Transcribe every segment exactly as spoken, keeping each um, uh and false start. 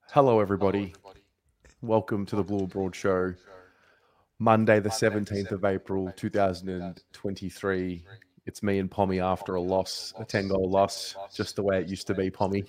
Hello, everybody. Welcome to the Blue Abroad Show. Monday, the seventeenth of April, two thousand twenty-three. It's me and Pommy after a loss, a ten-goal loss, just the way it used to be, Pommy.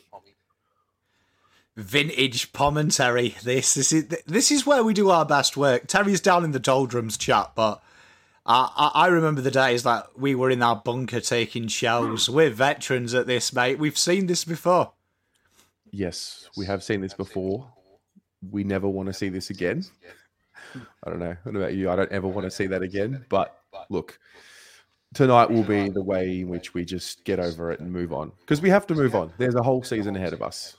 Vintage commentary. This, this is this is where we do our best work. Terry's down in the doldrums chat, but I, I, I remember the days that we were in our bunker taking shells. We're veterans at this, mate. We've seen this before. Yes, we have seen this before. We never want to see this again. I don't know. What about you? I don't ever want to see that again. But look, tonight will be the way in which we just get over it and move on. Because we have to move on. There's a whole season ahead of us.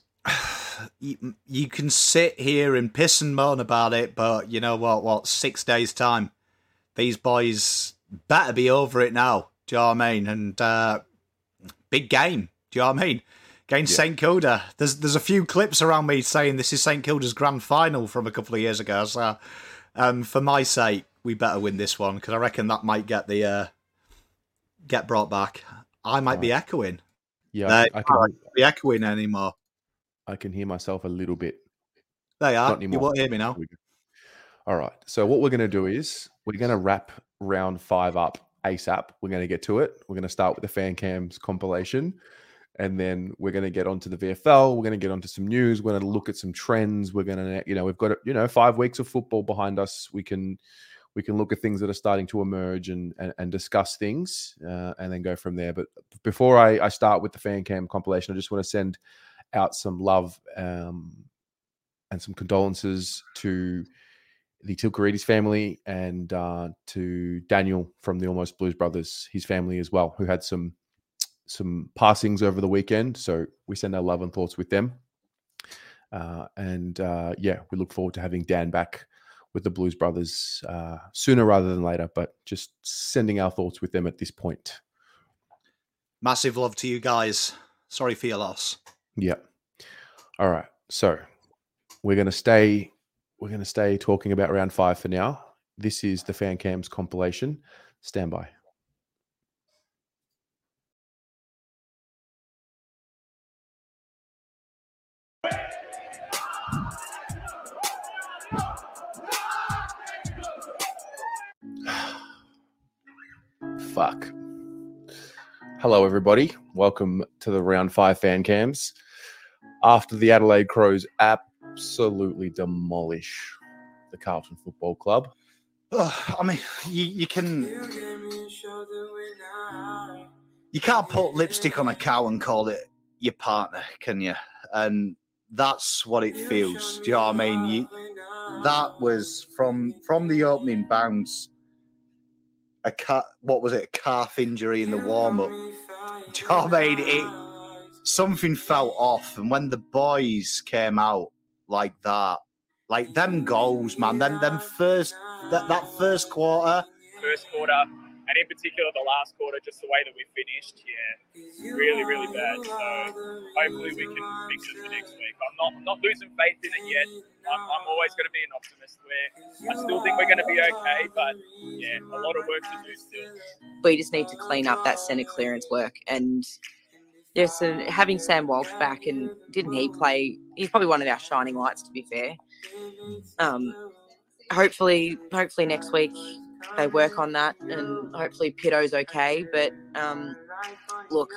You, you can sit here and piss and moan about it, but you know what? What, six days' time? These boys better be over it now. Do you know what I mean? And uh, big game. Do you know what I mean? Against yeah. Saint Kilda. There's there's a few clips around me saying this is Saint Kilda's grand final from a couple of years ago. So um, for my sake, we better win this one because I reckon that might get the uh, get brought back. I might right. be echoing. Yeah, uh, I, I can I can't be echoing anymore. I can hear myself a little bit. There you are. You won't hear me now. All right. So what we're going to do is we're going to wrap round five up ASAP. We're going to get to it. We're going to start with the fan cams compilation. And then we're going to get onto the V F L. We're going to get onto some news. We're going to look at some trends. We're going to, you know, we've got, you know, five weeks of football behind us. We can, we can look at things that are starting to emerge and and, and discuss things, uh, and then go from there. But before I, I start with the fan cam compilation, I just want to send out some love um, and some condolences to the Tilkarides family and uh, to Daniel from the Almost Blues Brothers, his family as well, who had some. some passings over the weekend. So we send our love and thoughts with them. Uh, and uh, yeah, we look forward to having Dan back with the Blues Brothers uh, sooner rather than later, but just sending our thoughts with them at this point. Massive love to you guys. Sorry for your loss. Yeah. All right. So we're going to stay, we're going to stay talking about round five for now. This is the Fan Cams compilation. Stand by. Fuck. Hello, everybody. Welcome to the round five fan cams. After the Adelaide Crows absolutely demolish the Carlton Football Club. Oh, I mean, you, you can you can't put lipstick on a cow and call it your partner, can you? And that's what it feels. Do you know what I mean? You, that was from from the opening bounce. A cat, what was it? A calf injury in the warm up. Do you know what I mean? It, something fell off, and when the boys came out like that, like them goals, man, them them first that that first quarter, first quarter, and in particular the last quarter, just the way that we finished, yeah, really, really bad. So hopefully we can fix it for next week. I'm not I'm not losing faith in it yet. I'm, I'm always going to be an optimist where I still think we're going to be okay, but yeah, a lot of work to do still. We just need to clean up that centre clearance work. And yes, uh, having Sam Walsh back, and didn't he play? He's probably one of our shining lights, to be fair. Um, hopefully, hopefully next week they work on that, and hopefully Pitto's okay. But um, look.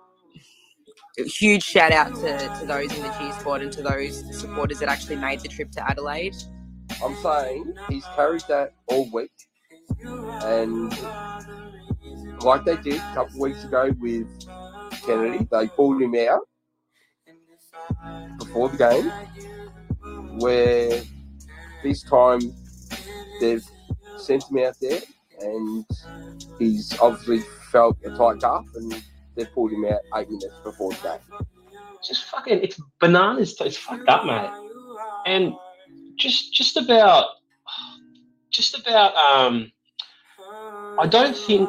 Huge shout out to, to those in the cheer squad and to those supporters that actually made the trip to Adelaide. I'm saying he's carried that all week, and like they did a couple of weeks ago with Kennedy, they pulled him out before the game, where this time they've sent him out there and he's obviously felt a tight calf and they pulled him out eight minutes before the game. Just fucking, it's bananas. It's fucked up, mate. And just, just about, just about. Um, I don't think,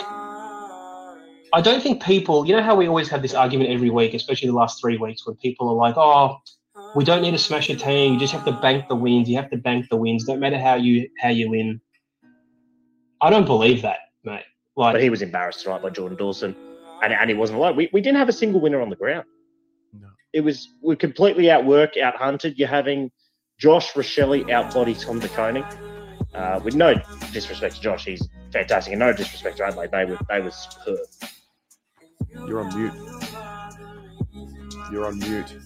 I don't think people. You know how we always have this argument every week, especially the last three weeks, when people are like, "Oh, we don't need to smash a team. You just have to bank the wins. You have to bank the wins. Don't matter how you how you win." I don't believe that, mate. Like, but he was embarrassed tonight by Jordan Dawson. And, and he wasn't alone. We we didn't have a single winner on the ground. No. it was we're completely outworked, out-hunted. You're having Josh Rochelle outbody Tom De Koning. Uh, with no disrespect to Josh, he's fantastic, and no disrespect to Adelaide, they were they were superb. You're on mute. You're on mute.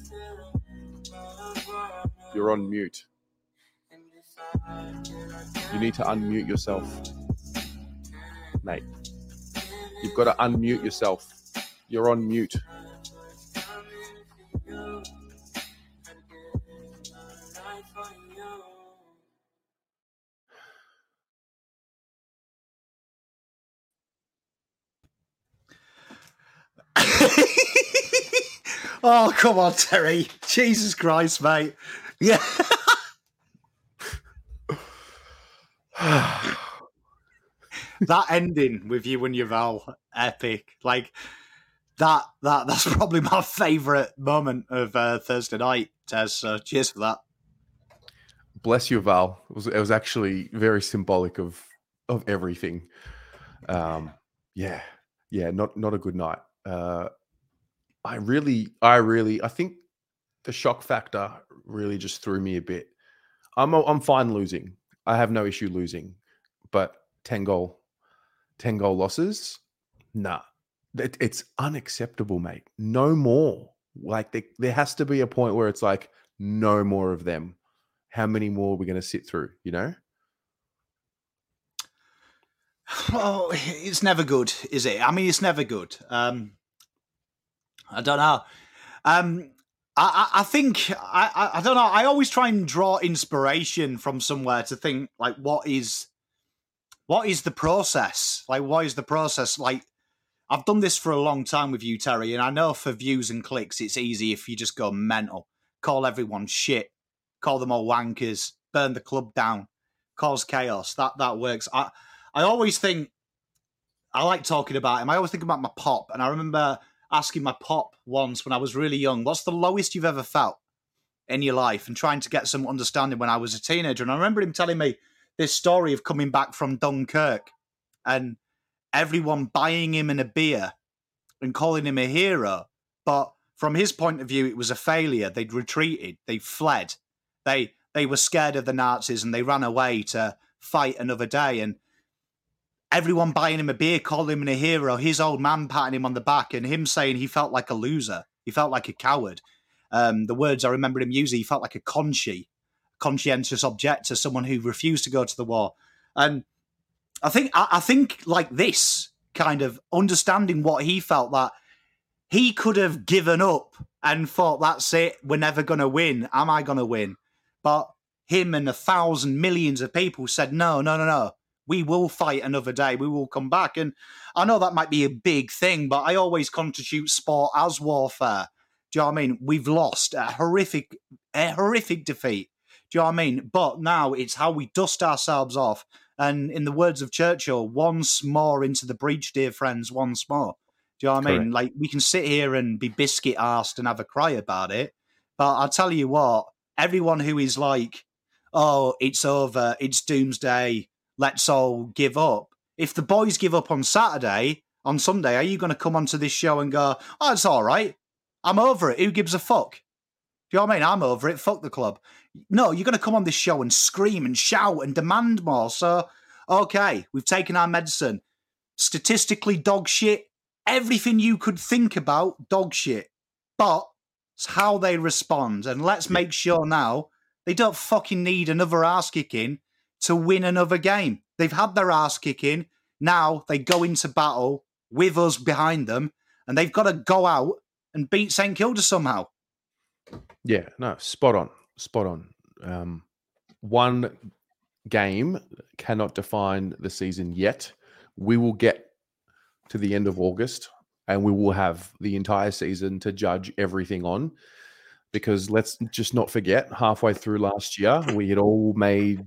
You're on mute. You need to unmute yourself, mate. You've got to unmute yourself. You're on mute. Oh, come on, Terry. Jesus Christ, mate. Yeah. That ending with you and your Val, epic. Like, that, that that's probably my favourite moment of uh, Thursday night, Tez. So cheers for that. Bless you, Val. It was, it was actually very symbolic of of everything. Um, yeah, yeah, not not a good night. Uh, I really, I really, I think the shock factor really just threw me a bit. I'm I'm fine losing. I have no issue losing, but ten goal, ten goal losses, nah, it, it's unacceptable, mate. No more. Like they, there has to be a point where it's like no more of them. How many more are we going to sit through? You know. Oh, it's never good, is it? I mean, it's never good. Um, I don't know. Um, I, I, I think I, I, I don't know. I always try and draw inspiration from somewhere to think like, what is, what is the process? Like, what is the process? Like, I've done this for a long time with you, Terry, and I know for views and clicks, it's easy if you just go mental, call everyone shit, call them all wankers, burn the club down, cause chaos. That that works. I. I always think, I like talking about him. I always think about my pop. And I remember asking my pop once when I was really young, what's the lowest you've ever felt in your life? And trying to get some understanding when I was a teenager. And I remember him telling me this story of coming back from Dunkirk and everyone buying him in a beer and calling him a hero. But from his point of view, it was a failure. They'd retreated. They fled. They, they were scared of the Nazis and they ran away to fight another day. And everyone buying him a beer, calling him a hero, his old man patting him on the back and him saying he felt like a loser. He felt like a coward. Um, the words I remember him using, he felt like a conchi, conscientious objector, someone who refused to go to the war. And I think, I, I think like this kind of understanding what he felt, that he could have given up and thought, that's it, we're never going to win. Am I going to win? But him and a thousand millions of people said, no, no, no, no. We will fight another day. We will come back. And I know that might be a big thing, but I always constitute sport as warfare. Do you know what I mean? We've lost a horrific, a horrific defeat. Do you know what I mean? But now it's how we dust ourselves off. And in the words of Churchill, once more into the breach, dear friends, once more. Do you know what I mean? Like, we can sit here and be biscuit-arsed and have a cry about it. But I'll tell you what, everyone who is like, oh, it's over, it's doomsday, let's all give up. If the boys give up on Saturday, on Sunday, are you going to come onto this show and go, oh, it's all right, I'm over it, who gives a fuck? Do you know what I mean? I'm over it, fuck the club. No, you're going to come on this show and scream and shout and demand more. So, okay, we've taken our medicine. Statistically, dog shit. Everything you could think about, dog shit. But it's how they respond. And let's make sure now they don't fucking need another arse kicking to win another game. They've had their ass kicking. Now they go into battle with us behind them, and they've got to go out and beat St Kilda somehow. Yeah, no, spot on, spot on. Um, one game cannot define the season yet. We will get to the end of August, and we will have the entire season to judge everything on. Because let's just not forget, halfway through last year, we had all made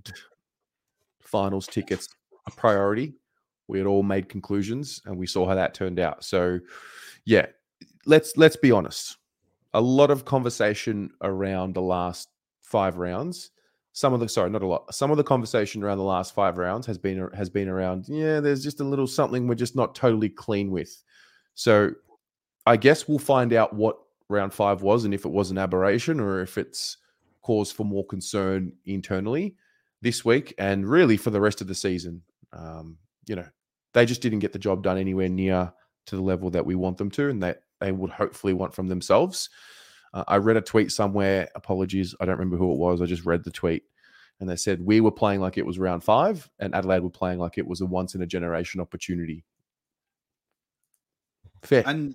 finals tickets a priority. We had all made conclusions and we saw how that turned out. So yeah, let's let's be honest. A lot of conversation around the last five rounds. Some of the sorry, not a lot. Some of the conversation around the last five rounds has been has been around, yeah, there's just a little something we're just not totally clean with. So I guess we'll find out what round five was and if it was an aberration or if it's cause for more concern internally this week and really for the rest of the season. Um, you know, they just didn't get the job done anywhere near to the level that we want them to and that they would hopefully want from themselves. Uh, I read a tweet somewhere, apologies, I don't remember who it was, I just read the tweet, and they said we were playing like it was round five and Adelaide were playing like it was a once-in-a-generation opportunity. Fair. And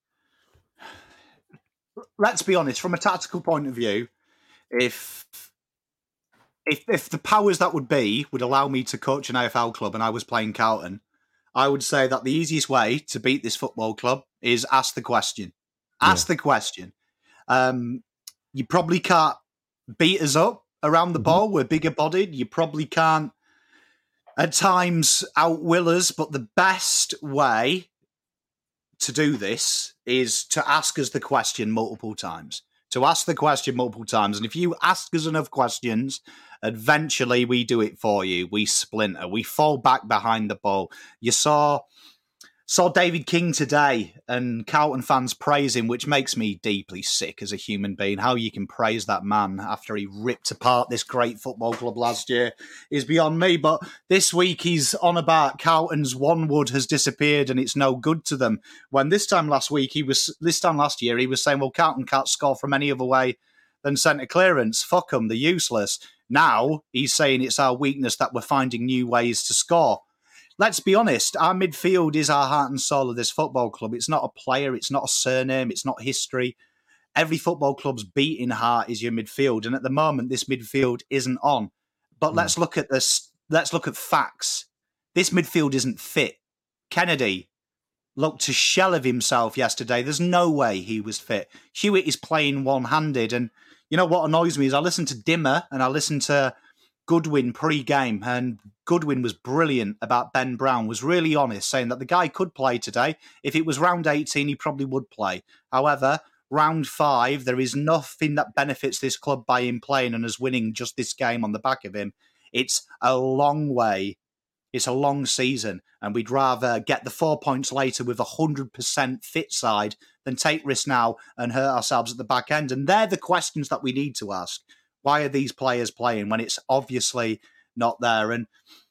let's be honest, from a tactical point of view, if if if the powers that would be would allow me to coach an A F L club and I was playing Carlton, I would say that the easiest way to beat this football club is ask the question. Ask yeah. the question. Um, you probably can't beat us up around the mm-hmm. ball. We're bigger bodied. You probably can't at times outwill us, but the best way to do this is to ask us the question multiple times. To ask the question multiple times. And if you ask us enough questions, eventually we do it for you. We splinter. We fall back behind the ball. You saw saw David King today and Carlton fans praise him, which makes me deeply sick as a human being. How you can praise that man after he ripped apart this great football club last year is beyond me. But this week he's on about Carlton's one wood has disappeared and it's no good to them. When this time last week, he was this time last year, he was saying, well, Carlton can't score from any other way than centre clearance. Fuck them, they're useless. Now he's saying it's our weakness that we're finding new ways to score. Let's be honest, our midfield is our heart and soul of this football club. It's not a player, it's not a surname, it's not history. Every football club's beating heart is your midfield, and at the moment, this midfield isn't on. But mm. let's look at this. Let's look at facts. This midfield isn't fit. Kennedy looked a shell of himself yesterday. There's no way he was fit. Hewitt is playing one-handed, and you know what annoys me is I listen to Dimmer and I listen to Goodwin pre-game, and Goodwin was brilliant about Ben Brown, was really honest, saying that the guy could play today. If it was round eighteen, he probably would play. However, round five, there is nothing that benefits this club by him playing and us winning just this game on the back of him. It's a long way. It's a long season, and we'd rather get the four points later with a one hundred percent fit side than take risks now and hurt ourselves at the back end. And they're the questions that we need to ask. Why are these players playing when it's obviously not there? And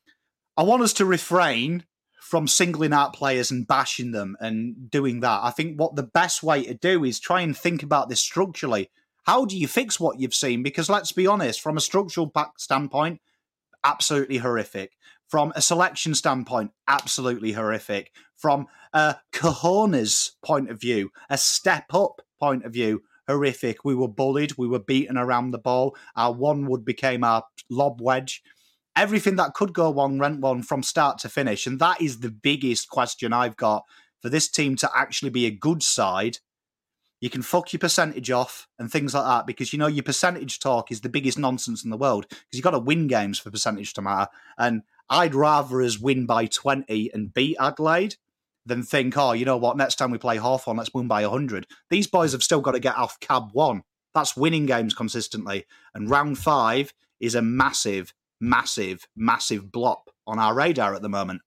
I want us to refrain from singling out players and bashing them and doing that. I think what the best way to do is try and think about this structurally. How do you fix what you've seen? Because let's be honest, from a structural standpoint, absolutely horrific. From a selection standpoint, absolutely horrific. From a cojones point of view, a step up point of view, horrific. We were bullied. We were beaten around the ball. Our one wood became our lob wedge. Everything that could go wrong went wrong from start to finish. And that is the biggest question I've got for this team to actually be a good side. You can fuck your percentage off and things like that because, you know, your percentage talk is the biggest nonsense in the world because you've got to win games for percentage to matter. And I'd rather us win by twenty and beat Adelaide than think, oh, you know what, next time we play Hawthorn, let's win by one hundred. These boys have still got to get off cab one. That's winning games consistently. And round five is a massive, massive, massive blop on our radar at the moment.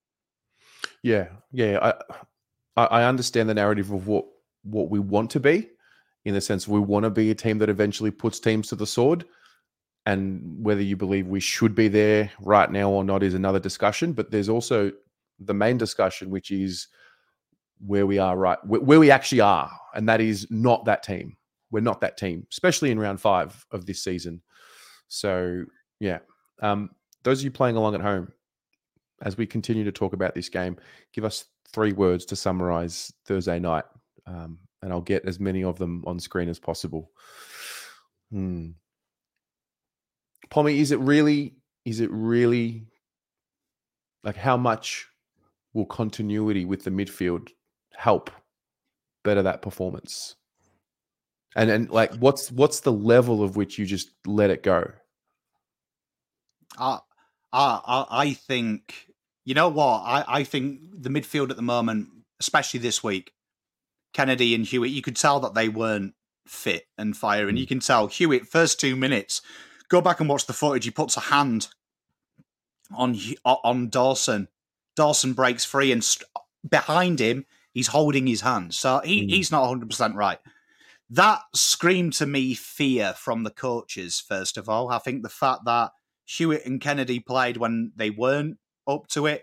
Yeah, yeah. I I understand the narrative of what, what we want to be, in the sense we want to be a team that eventually puts teams to the sword. And whether you believe we should be there right now or not is another discussion. But there's also the main discussion, which is where we are right, where we actually are. And that is not that team. We're not that team, especially in round five of this season. So, yeah. Um, those of you playing along at home, as we continue to talk about this game, give us three words to summarize Thursday night. Um, and I'll get as many of them on screen as possible. Hmm. Pommy, is it really, is it really, like how much will continuity with the midfield help better that performance? And and like what's what's the level of which you just let it go? I I I think, you know what? I, I think the midfield at the moment, especially this week, Kennedy and Hewitt, you could tell that they weren't fit and firing. Mm. You can tell Hewitt, first two minutes, go back and watch the footage. He puts a hand on on Dawson. Dawson breaks free, and st- behind him, he's holding his hand. So he, mm. he's not one hundred percent right. that screamed to me fear from the coaches, first of all. I think the fact that Hewitt and Kennedy played when they weren't up to it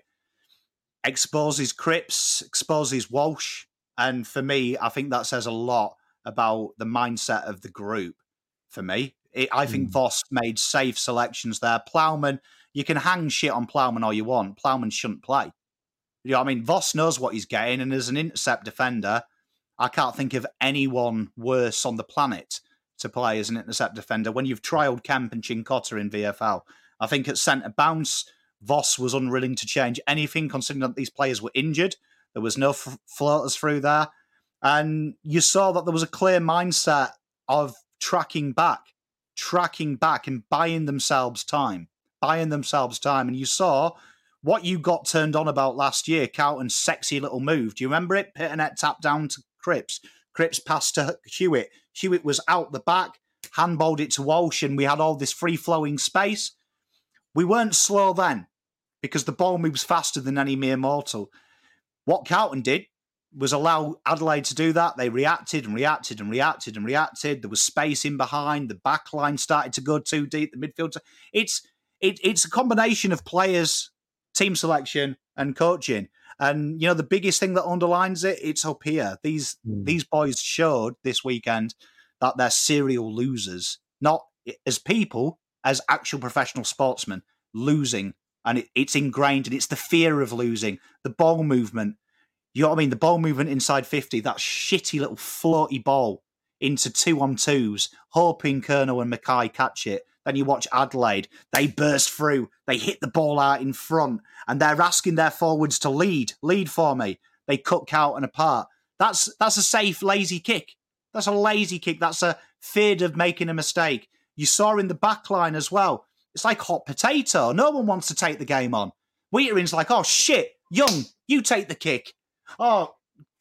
exposes Cripps, exposes Walsh. And for me, I think that says a lot about the mindset of the group. For me, it, I think mm. Voss made safe selections there. Plowman, you can hang shit on Plowman all you want. Plowman shouldn't play. You know what I mean? Voss knows what he's getting. And as an intercept defender, I can't think of anyone worse on the planet to play as an intercept defender when you've trialled Kemp and Chincotta in V F L. I think at centre bounce, Voss was unwilling to change anything, considering that these players were injured. There was no f- floaters through there. And you saw that there was a clear mindset of tracking back, tracking back and buying themselves time, buying themselves time. And you saw what you got turned on about last year, Carlton's sexy little move. Do you remember it? Pitternet tapped down to Cripps. Cripps passed to Hewitt. Hewitt was out the back, handballed it to Walsh, and we had all this free-flowing space. We weren't slow then because the ball moves faster than any mere mortal. What Carlton did was allow Adelaide to do that. They reacted and reacted and reacted and reacted. There was space in behind. The back line started to go too deep. The midfield. It's it, it's a combination of players, team selection, and coaching. And, you know, the biggest thing that underlines it, it's up here. These mm. these boys showed this weekend that they're serial losers, not as people, as actual professional sportsmen, losing. And it, it's ingrained, and it's the fear of losing, the ball movement. You know what I mean? The ball movement inside fifty, that shitty little floaty ball into two-on-twos, hoping Kerno and Mackay catch it. Then you watch Adelaide. They burst through. They hit the ball out in front, and they're asking their forwards to lead. Lead for me. They cut Carlton apart. That's that's a safe, lazy kick. That's a lazy kick. That's a feared of making a mistake. You saw in the back line as well. It's like hot potato. No one wants to take the game on. Wheaterin's like, oh, shit, Young, you take the kick. Oh,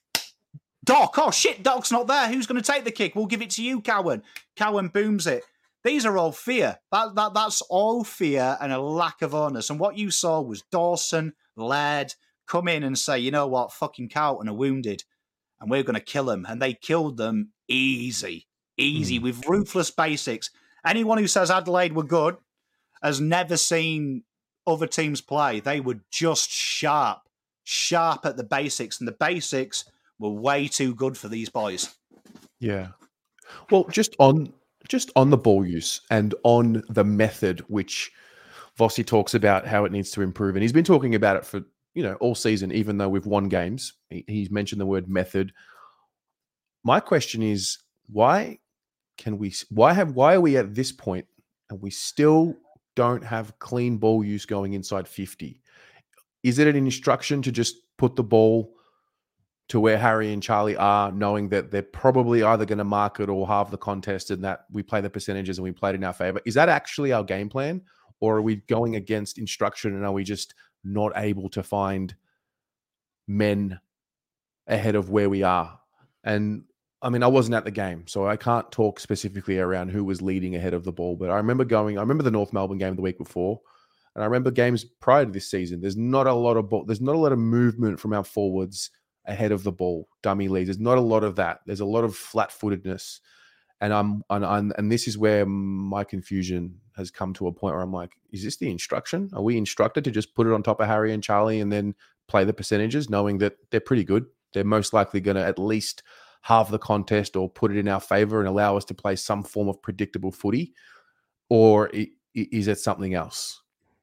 Doc, oh, shit, Doc's not there. Who's going to take the kick? We'll give it to you, Cowan. Cowan booms it. These are all fear. That, that That's all fear and a lack of onus. And what you saw was Dawson, Laird, come in and say, you know what, fucking Carlton are wounded and we're going to kill them. And they killed them easy, easy, mm. with ruthless basics. Anyone who says Adelaide were good has never seen other teams play. They were just sharp, sharp at the basics. And the basics were way too good for these boys. Yeah. Well, just on just on the ball use and on the method, which Vossi talks about how it needs to improve. And he's been talking about it for, you know, all season, even though we've won games. He, he's mentioned the word method. My question is, why can we, why have, why are we at this point and we still don't have clean ball use going inside fifty? Is it an instruction to just put the ball to where Harry and Charlie are, knowing that they're probably either going to mark it or halve the contest and that we play the percentages and we played in our favor? Is that actually our game plan? Or are we going against instruction and are we just not able to find men ahead of where we are? And I mean, I wasn't at the game, so I can't talk specifically around who was leading ahead of the ball. But I remember going, I remember the North Melbourne game the week before, and I remember games prior to this season. There's not a lot of ball, there's not a lot of movement from our forwards ahead of the ball, dummy leads. There's not a lot of that. There's a lot of flat-footedness, and I'm and, I'm, and this is where my confusion has come to a point where I'm like, is this the instruction? Are we instructed to just put it on top of Harry and Charlie and then play the percentages, knowing that they're pretty good? They're most likely going to at least halve the contest or put it in our favor and allow us to play some form of predictable footy? Or is it something else?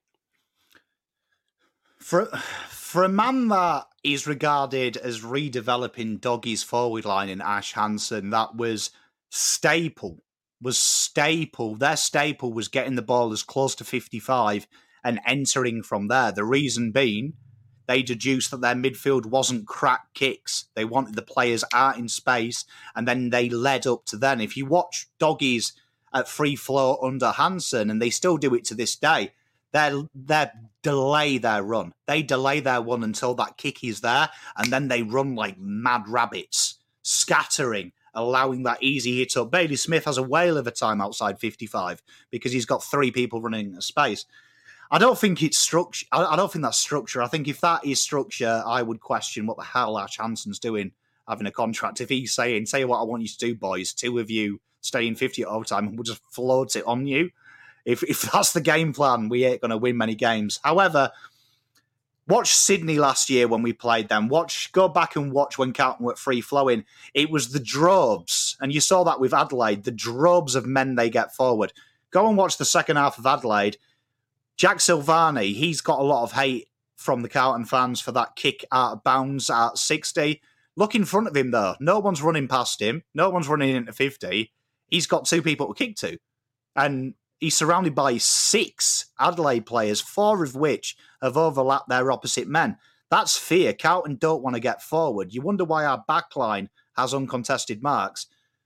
For, for a man that is regarded as redeveloping Doggy's forward line in Ash Hansen, that was staple, was staple. Their staple was getting the ball as close to fifty-five and entering from there. The reason being, they deduced that their midfield wasn't crack kicks. They wanted the players out in space, and then they led up to then. If you watch Doggies at free flow under Hansen, and they still do it to this day, they they delay their run. They delay their run until that kick is there, and then they run like mad rabbits, scattering, allowing that easy hit up. Bailey Smith has a whale of a time outside fifty-five because he's got three people running a space. I don't think it's structure. I don't think that's structure. I think if that is structure, I would question what the hell Ash Hansen's doing having a contract. If he's saying, say what I want you to do, boys, two of you stay in fifty at overtime and we'll just float it on you. If if that's the game plan, we ain't going to win many games. However, watch Sydney last year when we played them. Watch, go back and watch when Carlton were free flowing. It was the droves, and you saw that with Adelaide, the droves of men they get forward. Go and watch the second half of Adelaide. Jack Silvani, he's got a lot of hate from the Carlton fans for that kick out of bounds at sixty. Look in front of him, though. No one's running past him. No one's running into fifty. He's got two people to kick to. And he's surrounded by six Adelaide players, four of which have overlapped their opposite men. That's fear. Carlton don't want to get forward. You wonder why our backline has uncontested marks.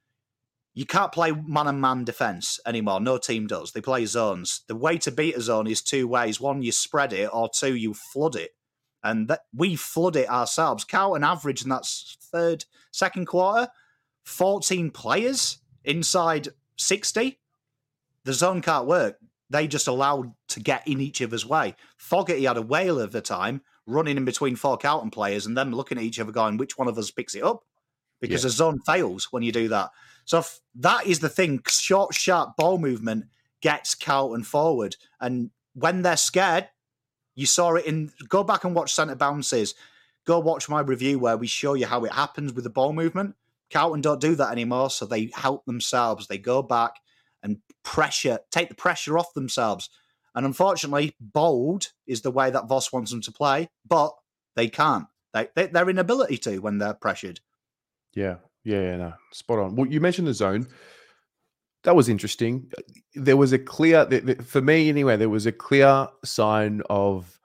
You can't play man-on-man defence anymore. No team does. They play zones. The way to beat a zone is two ways. One, you spread it, or two, you flood it. And that, we flood it ourselves. Carlton average in that third, second quarter, fourteen players inside sixty. The zone can't work. They just allowed to get in each other's way. Fogarty had a whale of a time running in between four Carlton players and then looking at each other going, which one of us picks it up? Because yeah. the zone fails when you do that. So if that is the thing. Short, sharp ball movement gets Carlton forward. And when they're scared, you saw it in... Go back and watch centre bounces. Go watch my review where we show you how it happens with the ball movement. Carlton don't do that anymore, so they help themselves. They go back and pressure, take the pressure off themselves. And unfortunately, bold is the way that Voss wants them to play, but they can't. They, they, their inability to when they're pressured. Yeah, yeah, yeah, no, spot on. Well, you mentioned the zone. That was interesting. There was a clear, for me anyway, there was a clear sign of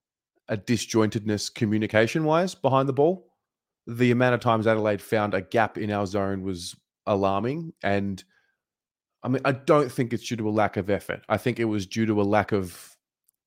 a disjointedness communication-wise behind the ball. The amount of times Adelaide found a gap in our zone was alarming. And I mean, I don't think it's due to a lack of effort. I think it was due to a lack of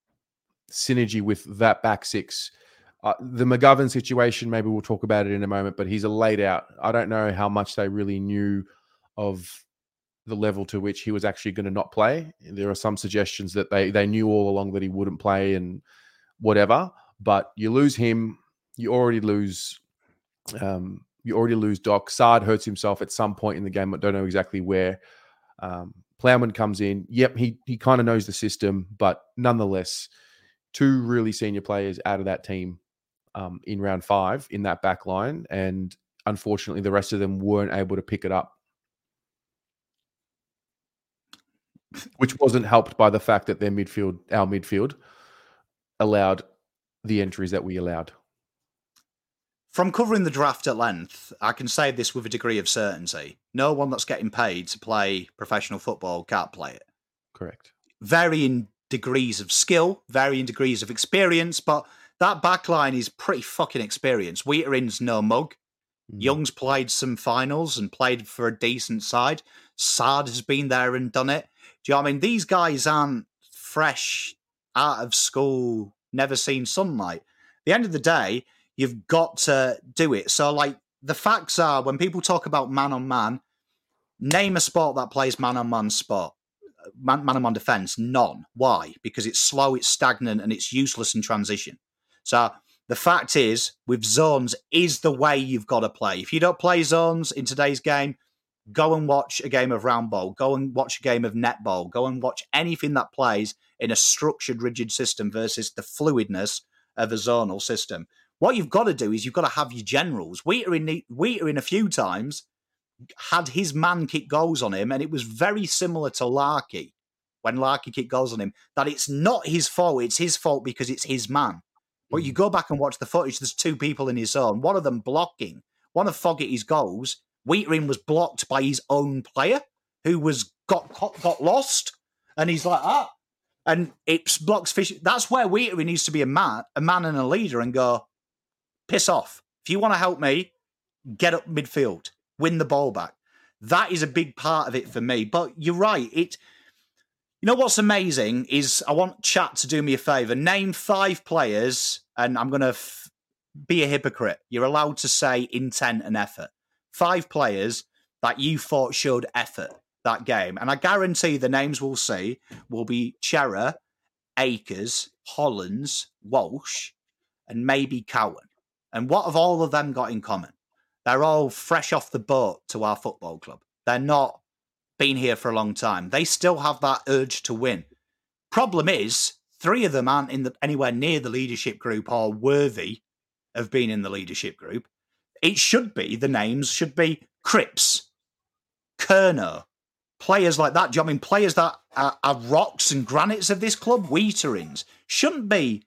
synergy with that back six. Uh, the McGovern situation, maybe we'll talk about it in a moment, but he's a laid out. I don't know how much they really knew of the level to which he was actually going to not play. There are some suggestions that they, they knew all along that he wouldn't play and whatever, but you lose him, you already lose, um, you already lose Doc. Saad hurts himself at some point in the game, but don't know exactly where. Um, Plowman comes in. Yep, he he kind of knows the system, but nonetheless, two really senior players out of that team um, in round five in that back line, and unfortunately, the rest of them weren't able to pick it up, which wasn't helped by the fact that their midfield, our midfield, allowed the entries that we allowed. From covering the draft at length, I can say this with a degree of certainty. No one that's getting paid to play professional football can't play it. Correct. Varying degrees of skill, varying degrees of experience, but that backline is pretty fucking experienced. Wheaterin's no mug. Mm. Young's played some finals and played for a decent side. Saad has been there and done it. Do you know what I mean? These guys aren't fresh, out of school, never seen sunlight. At the end of the day, you've got to do it. So, like, the facts are, when people talk about man-on-man, name a sport that plays man-on-man sport. Man- man-on-man defence, none. Why? Because it's slow, it's stagnant, and it's useless in transition. So, the fact is, with zones is the way you've got to play. If you don't play zones in today's game, go and watch a game of round ball. Go and watch a game of netball. Go and watch anything that plays in a structured, rigid system versus the fluidness of a zonal system. What you've got to do is you've got to have your generals. Wheaterin, Wheaterin a few times had his man kick goals on him, and it was very similar to Larkey when Larkey kicked goals on him, that it's not his fault, it's his fault because it's his man. But you go back and watch the footage, there's two people in his zone, one of them blocking. One of Fogarty's goals, Wheaterin was blocked by his own player who was got got lost, and he's like, ah. And it blocks Fish. That's where Wheaterin needs to be a man, a man and a leader and go, piss off. If you want to help me, get up midfield, win the ball back. That is a big part of it for me. But you're right. It. You know what's amazing is I want chat to do me a favour. Name five players, and I'm going to f- be a hypocrite. You're allowed to say intent and effort. Five players that you thought showed effort that game. And I guarantee the names we'll see will be Chera, Akers, Hollands, Walsh, and maybe Cowan. And what have all of them got in common? They're all fresh off the boat to our football club. They're not been here for a long time. They still have that urge to win. Problem is, three of them aren't in the, anywhere near the leadership group or worthy of being in the leadership group. It should be, the names should be Cripps, Kerno, players like that. Do you know what I mean? Players that are, are rocks and granites of this club, Wheaterings, shouldn't be.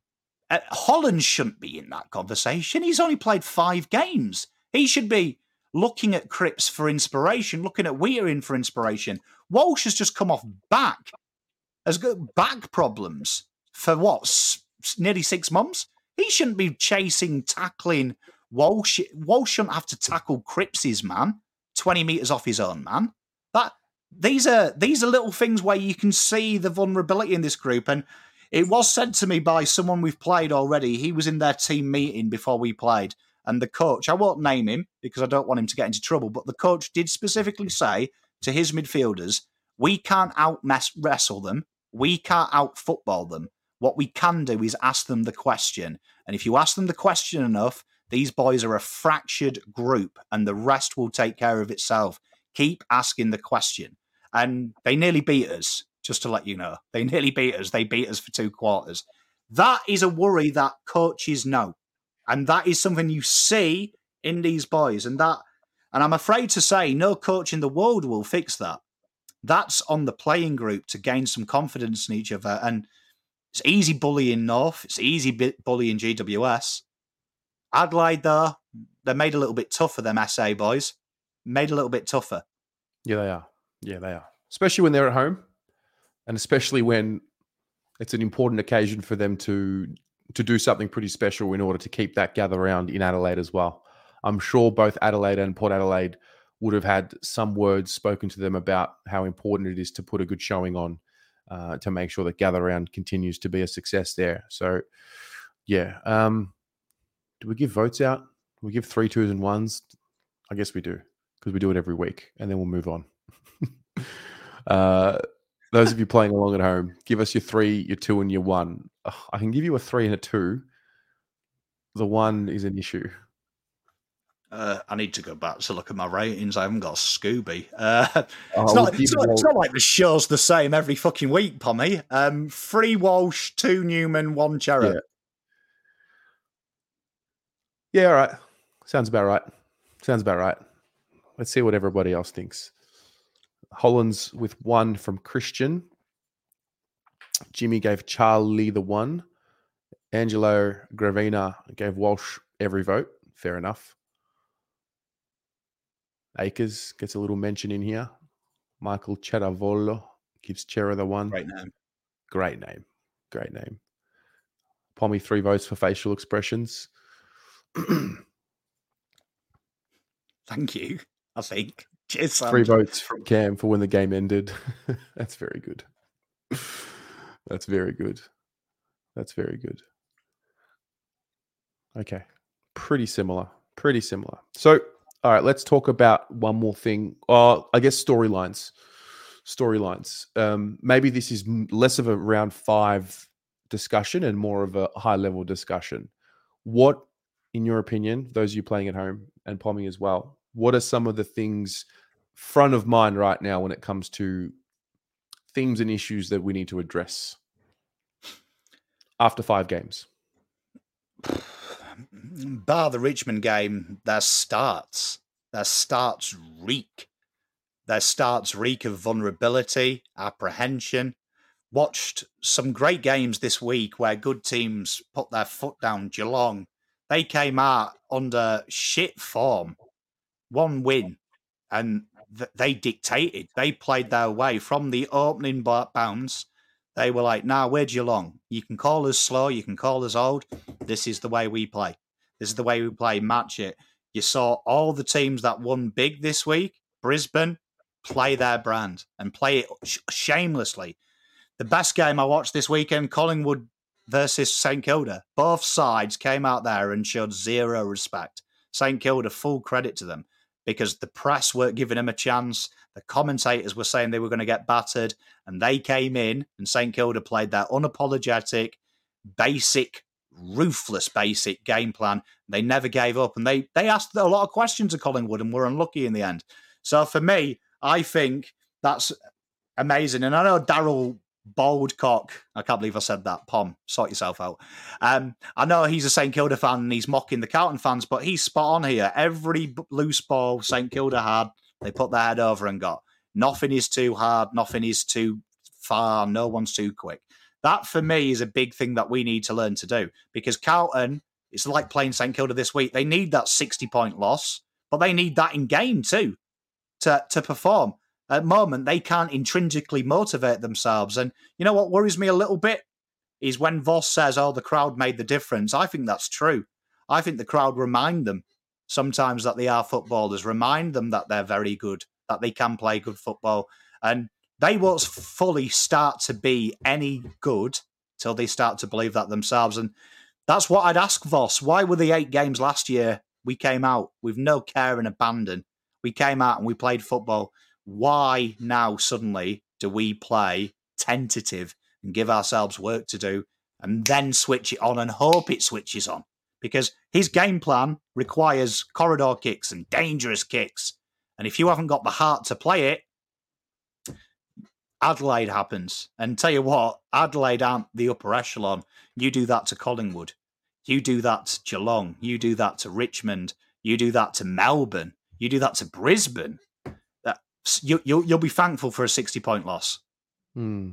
Uh, Holland shouldn't be in that conversation. He's only played five games. He should be looking at Cripps for inspiration, looking at Wheatering for inspiration. Walsh has just come off back, has got back problems for what, s- nearly six months? He shouldn't be chasing, tackling Walsh. Walsh shouldn't have to tackle Cripps' man, twenty metres off his own man. That these are these are little things where you can see the vulnerability in this group. And it was said to me by someone we've played already. He was in their team meeting before we played. And the coach, I won't name him because I don't want him to get into trouble, but the coach did specifically say to his midfielders, we can't out-wrestle them. We can't out-football them. What we can do is ask them the question. And if you ask them the question enough, these boys are a fractured group and the rest will take care of itself. Keep asking the question. And they nearly beat us, just to let you know. They nearly beat us. They beat us for two quarters. That is a worry that coaches know. And that is something you see in these boys. And that, and I'm afraid to say, no coach in the world will fix that. That's on the playing group to gain some confidence in each other. And it's easy bullying North. It's easy bullying G W S. Adelaide, though, they're made a little bit tougher, them S A boys. Made a little bit tougher. Yeah, they are. Yeah, they are. Especially when they're at home. And especially when it's an important occasion for them to to do something pretty special in order to keep that gather round in Adelaide as well. I'm sure both Adelaide and Port Adelaide would have had some words spoken to them about how important it is to put a good showing on uh, to make sure that gather round continues to be a success there. So, yeah. Um, do we give votes out? Do we give three twos and ones? I guess we do because we do it every week and then we'll move on. uh, Those of you playing along at home, give us your three, your two, and your one. Ugh, I can give you a three and a two. The one is an issue. Uh, I need to go back to look at my ratings. I haven't got Scooby. Uh, Oh, it's, not, we'll it's, not, it's not like the show's the same every fucking week, Pommy. Um, three Walsh, two Newman, one Cherub. Yeah. yeah, all right. Sounds about right. Sounds about right. Let's see what everybody else thinks. Hollands with one from Christian. Jimmy gave Charlie the one. Angelo Gravina gave Walsh every vote. Fair enough. Akers gets a little mention in here. Michael Cheravolo gives Chera the one. Great name. Great name. Great name. Pommy, three votes for facial expressions. Thank you, I think. Cheers, Sam. Three votes from Cam for when the game ended. That's very good. That's very good. That's very good. Okay. Pretty similar. Pretty similar. So, all right, let's talk about one more thing. Uh, I guess storylines. Storylines. Um, maybe this is less of a round five discussion and more of a high-level discussion. What, in your opinion, those of you playing at home and Pommy as well, what are some of the things front of mind right now when it comes to themes and issues that we need to address after five games? Bar the Richmond game, their starts. Their starts reek. Their starts reek of vulnerability, apprehension. Watched some great games this week where good teams put their foot down. Geelong, they came out under shit form. One win, and th- they dictated. They played their way from the opening bounce. They were like, nah, we're Geelong. You can call us slow. You can call us old. This is the way we play. This is the way we play. Match it. You saw all the teams that won big this week, Brisbane, play their brand and play it sh- shamelessly. The best game I watched this weekend, Collingwood versus St Kilda. Both sides came out there and showed zero respect. St Kilda, full credit to them, because the press weren't giving them a chance. The commentators were saying they were going to get battered, and they came in, and St Kilda played their unapologetic, basic ruthless basic game plan. They never gave up, and they they asked a lot of questions of Collingwood and were unlucky in the end. So for me, I think that's amazing. And I know Daryl Boldcock, I can't believe I said that, Pom, sort yourself out. Um, I know he's a St Kilda fan and he's mocking the Carlton fans, but he's spot on here. Every loose ball St Kilda had, they put their head over and got. Nothing is too hard, nothing is too far, no one's too quick. That, for me, is a big thing that we need to learn to do, because Carlton, it's like playing St Kilda this week. They need that sixty-point loss, but they need that in game too to, to perform. At the moment, they can't intrinsically motivate themselves. And you know what worries me a little bit is when Voss says, oh, the crowd made the difference. I think that's true. I think the crowd remind them sometimes that they are footballers, remind them that they're very good, that they can play good football. And they won't fully start to be any good till they start to believe that themselves. And that's what I'd ask Voss. Why were the eight games last year we came out with no care and abandon? We came out and we played football. Why now suddenly do we play tentative and give ourselves work to do and then switch it on and hope it switches on? Because his game plan requires corridor kicks and dangerous kicks. And if you haven't got the heart to play it, Adelaide happens. And tell you what, Adelaide aren't the upper echelon. You do that to Collingwood. You do that to Geelong. You do that to Richmond. You do that to Melbourne. You do that to Brisbane. That you, you'll, you'll be thankful for a sixty-point loss. Hmm.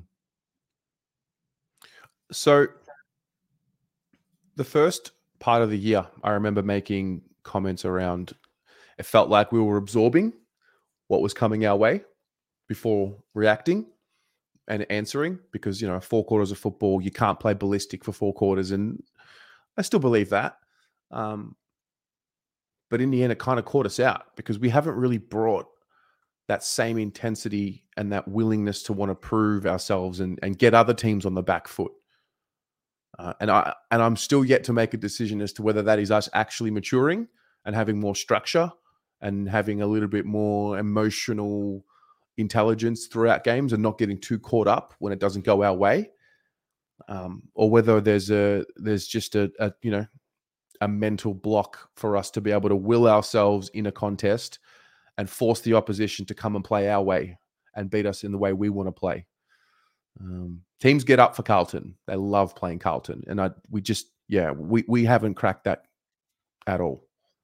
So the first part of the year, I remember making comments around it felt like we were absorbing what was coming our way before reacting and answering, because, you know, four quarters of football, you can't play ballistic for four quarters. And I still believe that. Um, but in the end, it kind of caught us out because we haven't really brought that same intensity and that willingness to want to prove ourselves and, and get other teams on the back foot. Uh, and I and I'm still yet to make a decision as to whether that is us actually maturing and having more structure and having a little bit more emotional intelligence throughout games and not getting too caught up when it doesn't go our way, um, or whether there's a there's just a, a you know a mental block for us to be able to will ourselves in a contest and force the opposition to come and play our way and beat us in the way we want to play. Um, teams get up for Carlton. They love playing Carlton. And I, we just, yeah, we, we haven't cracked that at all.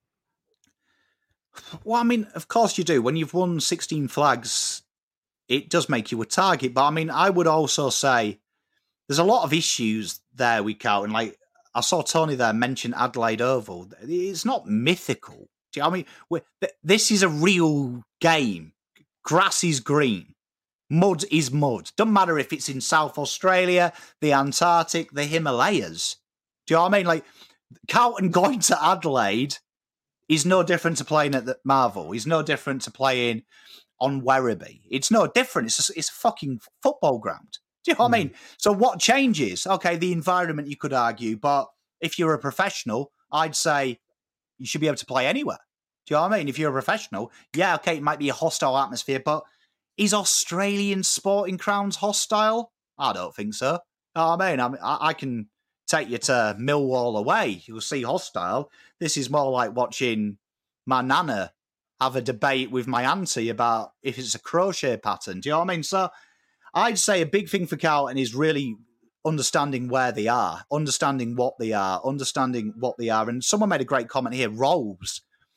Well, I mean, of course you do. When you've won sixteen flags, it does make you a target. But I mean, I would also say there's a lot of issues there with Carlton. Like, I saw Tony there mention Adelaide Oval. It's not mythical. Do you know what I mean? This is a real game. Grass is green. Mud is mud. Doesn't matter if it's in South Australia, the Antarctic, the Himalayas. Do you know what I mean? Like, Carlton going to Adelaide is no different to playing at the Marvel. It's no different to playing on Werribee. It's no different. It's a, it's a fucking football ground. Do you know what mm. I mean? So what changes? Okay, the environment, you could argue, but if you're a professional, I'd say you should be able to play anywhere. Do you know what I mean? If you're a professional, yeah, okay, it might be a hostile atmosphere, but is Australian sporting grounds hostile? I don't think so. You know what I mean? I mean, I, I can take you to Millwall away. You'll see hostile. This is more like watching my nana have a debate with my auntie about if it's a crochet pattern. Do you know what I mean? So I'd say a big thing for Carlton is really understanding where they are, understanding what they are, understanding what they are. And someone made a great comment here, roles.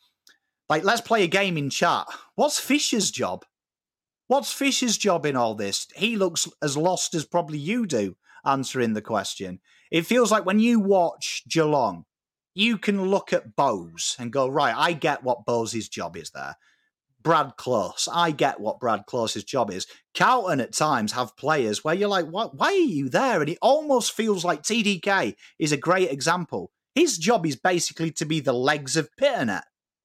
Like, let's play a game in chat. What's Fisher's job? What's Fisher's job in all this? He looks as lost as probably you do answering the question. It feels like when you watch Geelong, you can look at Bowes and go, right, I get what Bowes' job is there. Brad Close, I get what Brad Close's job is. Carlton at times have players where you're like, why, why are you there? And it almost feels like T D K is a great example. His job is basically to be the legs of Pitternet.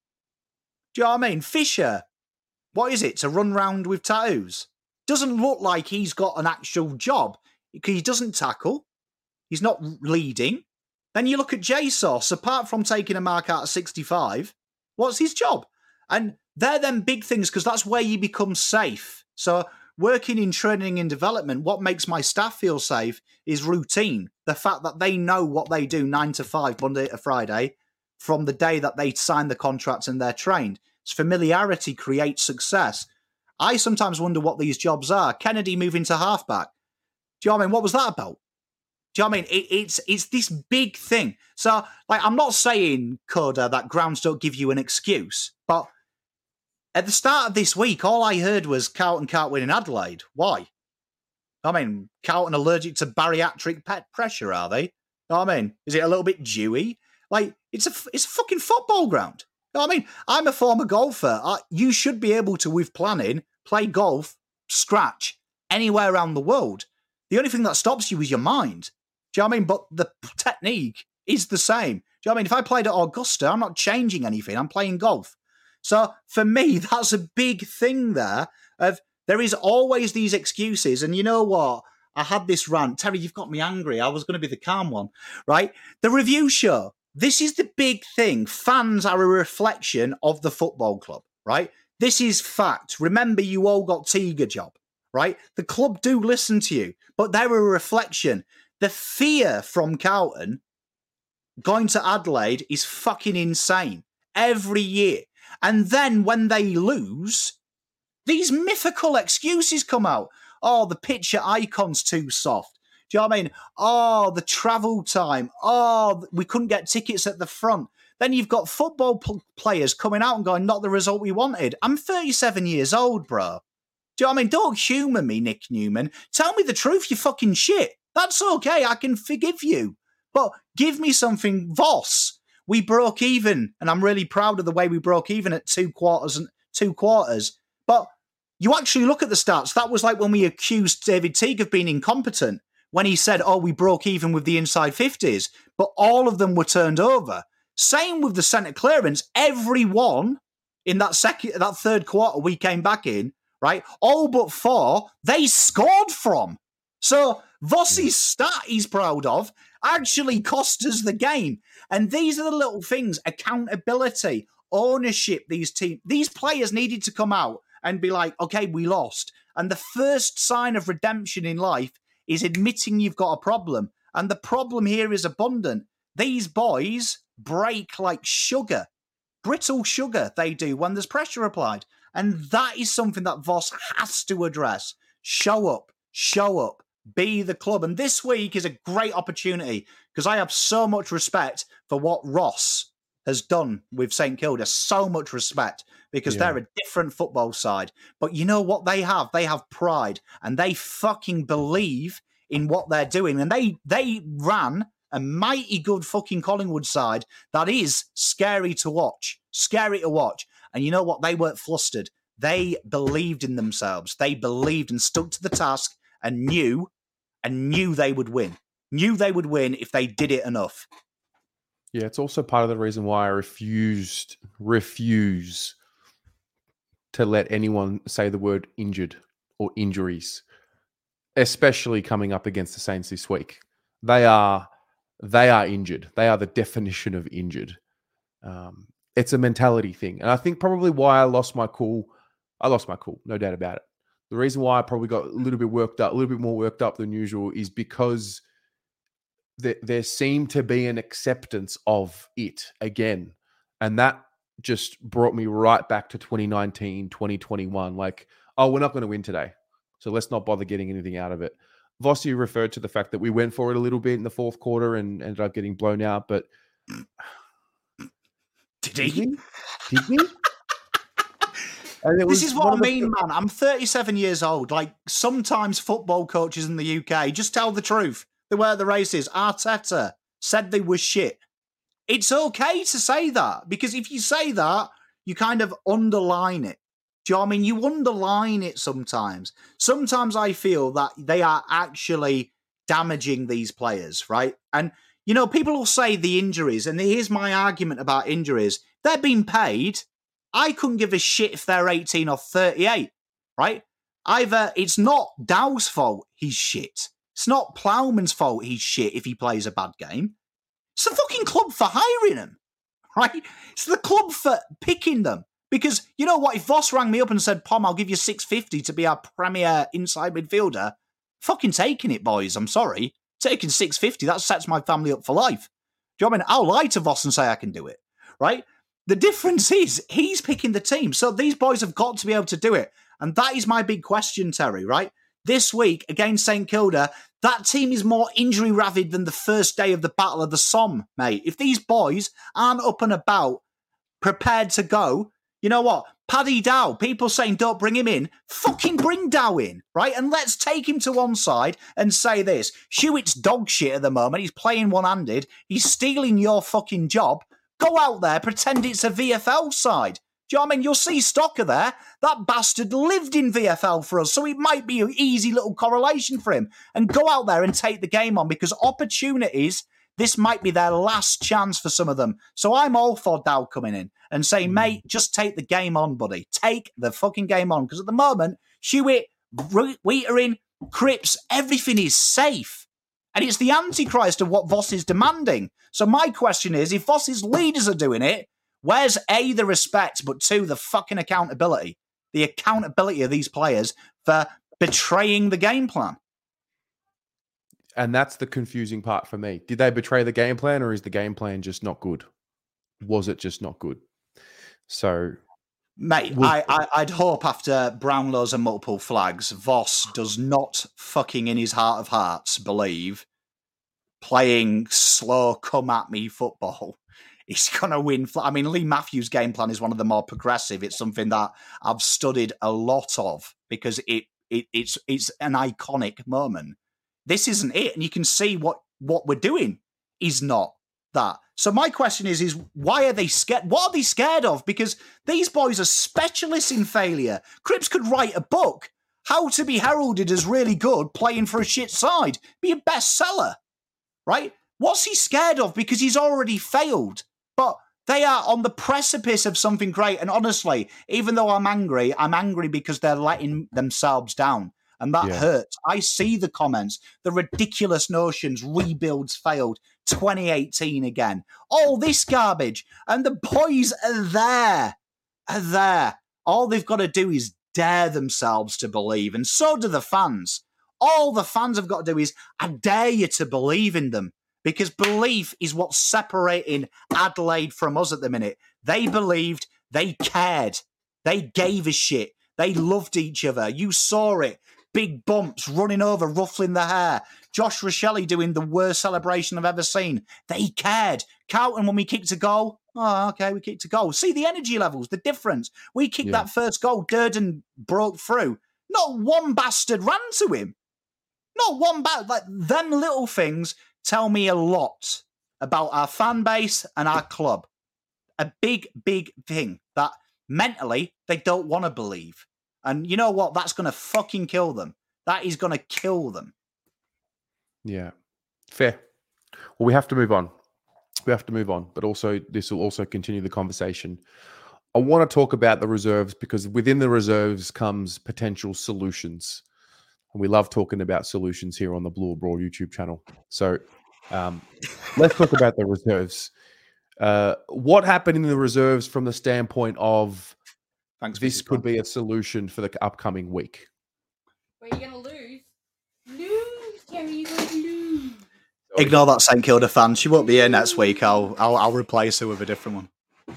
Do you know what I mean? Fisher, what is it? To run round with tattoos? Doesn't look like he's got an actual job. He doesn't tackle. He's not leading. Then you look at J-Sauce, apart from taking a mark out of sixty-five, what's his job? And they're them big things because that's where you become safe. So working in training and development, what makes my staff feel safe is routine. the fact that they know what they do nine to five, Monday to Friday, from the day that they sign the contracts and they're trained. It's familiarity creates success. I sometimes wonder what these jobs are. Kennedy moving to halfback. Do you know what I mean? What was that about? Do you know what I mean? It, it's it's this big thing. So, like, I'm not saying, Coda, that grounds don't give you an excuse, but at the start of this week, all I heard was Carlton can't win in Adelaide. Why? I mean, Carlton allergic to bariatric pet pressure, are they? You know what I mean? Is it a little bit dewy? Like, it's a, it's a fucking football ground. You know what I mean? I'm a former golfer. I, you should be able to, with planning, play golf, scratch, anywhere around the world. The only thing that stops you is your mind. Do you know what I mean? But the technique is the same. Do you know what I mean? If I played at Augusta, I'm not changing anything. I'm playing golf. So for me, that's a big thing there of there is always these excuses. And you know what? I had this rant. Terry, you've got me angry. I was going to be the calm one, right? The review show. This is the big thing. Fans are a reflection of the football club, right? This is fact. Remember, you all got Tiga job, right? The club do listen to you, but they're a reflection. The fear from Carlton going to Adelaide is fucking insane every year. And then when they lose, these mythical excuses come out. Oh, the picture icon's too soft. Do you know what I mean? Oh, the travel time. Oh, we couldn't get tickets at the front. Then you've got football pl- players coming out and going, not the result we wanted. I'm thirty-seven years old, bro. Do you know what I mean? Don't humour me, Nick Newman. Tell me the truth, you fucking shit. That's okay. I can forgive you. But give me something, Voss. We broke even, and I'm really proud of the way we broke even at two quarters and two quarters. But you actually look at the stats. That was like when we accused David Teague of being incompetent, when he said, oh, we broke even with the inside fifties, but all of them were turned over. Same with the centre clearance. Everyone in that second, that third quarter we came back in, right? All but four, they scored from. So Vossi's stat he's proud of actually cost us the game. And these are the little things, accountability, ownership, these teams, these players needed to come out and be like, okay, we lost. And the first sign of redemption in life is admitting you've got a problem. And the problem here is abundant. These boys break like sugar, brittle sugar they do when there's pressure applied. And that is something that Voss has to address. Show up, show up, be the club. And this week is a great opportunity because I have so much respect for what Ross has done with St Kilda. So much respect because yeah. they're a different football side. But you know what they have? They have pride and they fucking believe in what they're doing. And they they ran a mighty good fucking Collingwood side that is scary to watch. Scary to watch. And you know what? They weren't flustered. They believed in themselves. They believed and stuck to the task and knew and knew they would win. Knew they would win if they did it enough. Yeah, it's also part of the reason why I refused, refuse to let anyone say the word injured or injuries, especially coming up against the Saints this week. They are, they are injured. They are the definition of injured. Um, it's a mentality thing. And I think probably why I lost my cool, I lost my cool, no doubt about it. The reason why I probably got a little bit worked up, a little bit more worked up than usual is because there, there seemed to be an acceptance of it again. And that just brought me right back to twenty nineteen, twenty twenty-one. Like, oh, we're not going to win today, so let's not bother getting anything out of it. Vossi referred to the fact that we went for it a little bit in the fourth quarter and ended up getting blown out. But did he? Did we? Did we? This is what I mean, the... man. I'm thirty-seven years old. Like, sometimes football coaches in the U K just tell the truth. They were at the races. Arteta said they were shit. It's okay to say that, because if you say that, you kind of underline it. Do you know what I mean? You underline it sometimes. Sometimes I feel that they are actually damaging these players, right? And, you know, people will say the injuries, and here's my argument about injuries. They're being paid. I couldn't give a shit if they're eighteen or thirty-eight, right? Either it's not Dow's fault he's shit. It's not Plowman's fault he's shit if he plays a bad game. It's the fucking club for hiring him, right? It's the club for picking them. Because, you know what, if Voss rang me up and said, Pom, I'll give you six fifty to be our premier inside midfielder, fucking taking it, boys, I'm sorry. Taking six fifty, that sets my family up for life. Do you know what I mean? I'll lie to Voss and say I can do it, right? The difference is he's picking the team. So these boys have got to be able to do it. And that is my big question, Terry, right? This week against St Kilda, that team is more injury-ravaged than the first day of the Battle of the Somme, mate. If these boys aren't up and about, prepared to go, you know what? Paddy Dow, people saying don't bring him in, fucking bring Dow in, right? And let's take him to one side and say this. Hewitt's dog shit at the moment. He's playing one-handed. He's stealing your fucking job. Go out there, pretend it's a V F L side. Do you know what I mean? You'll see Stocker there. That bastard lived in V F L for us, so it might be an easy little correlation for him. And go out there and take the game on, because opportunities, this might be their last chance for some of them. So I'm all for Dow coming in and saying, mate, just take the game on, buddy. Take the fucking game on. Because at the moment, Hewitt, Wheatering, Cripps, everything is safe. And it's the antichrist of what Voss is demanding. So my question is, if Voss's leaders are doing it, where's A, the respect, but two, the fucking accountability? The accountability of these players for betraying the game plan. And that's the confusing part for me. Did they betray the game plan, or is the game plan just not good? Was it just not good? So, mate, was- I, I, I'd hope after Brownlow's and multiple flags, Voss does not fucking in his heart of hearts believe playing slow, come-at-me football he's going to win. I mean, Lee Matthews' game plan is one of the more progressive. It's something that I've studied a lot of because it, it it's it's an iconic moment. This isn't it. And you can see what, what we're doing is not that. So my question is, is why are they scared? What are they scared of? Because these boys are specialists in failure. Cripps could write a book, How to Be Heralded as Really Good Playing for a Shit Side. Be a bestseller, right? What's he scared of? Because he's already failed. But they are on the precipice of something great. And honestly, even though I'm angry, I'm angry because they're letting themselves down. And that yeah. hurts. I see the comments, the ridiculous notions, rebuilds failed, twenty eighteen again. All this garbage. And the boys are there. Are there. All they've got to do is dare themselves to believe. And so do the fans. All the fans have got to do is, I dare you to believe in them. Because belief is what's separating Adelaide from us at the minute. They believed, they cared, they gave a shit, they loved each other. You saw it. Big bumps, running over, ruffling the hair. Josh Rochelli doing the worst celebration I've ever seen. They cared. Carlton, when we kicked a goal, oh, okay, we kicked a goal. See the energy levels, the difference. We kicked yeah. that first goal, Durden broke through. Not one bastard ran to him. Not one bastard. Like, them little things tell me a lot about our fan base and our club. A big, big thing that mentally they don't want to believe. And you know what? That's going to fucking kill them. That is going to kill them. Yeah. Fair. Well, we have to move on. We have to move on. But also, this will also continue the conversation. I want to talk about the reserves because within the reserves comes potential solutions. And we love talking about solutions here on the Blue Abroad YouTube channel. So um, let's talk about the reserves. Uh, what happened in the reserves from the standpoint of Thanks this could be a solution for the upcoming week? Where are you going to lose? Lose, Jerry, you're going to lose. Ignore that St Kilda fan. She won't be here next week. I'll I'll, I'll replace her with a different one.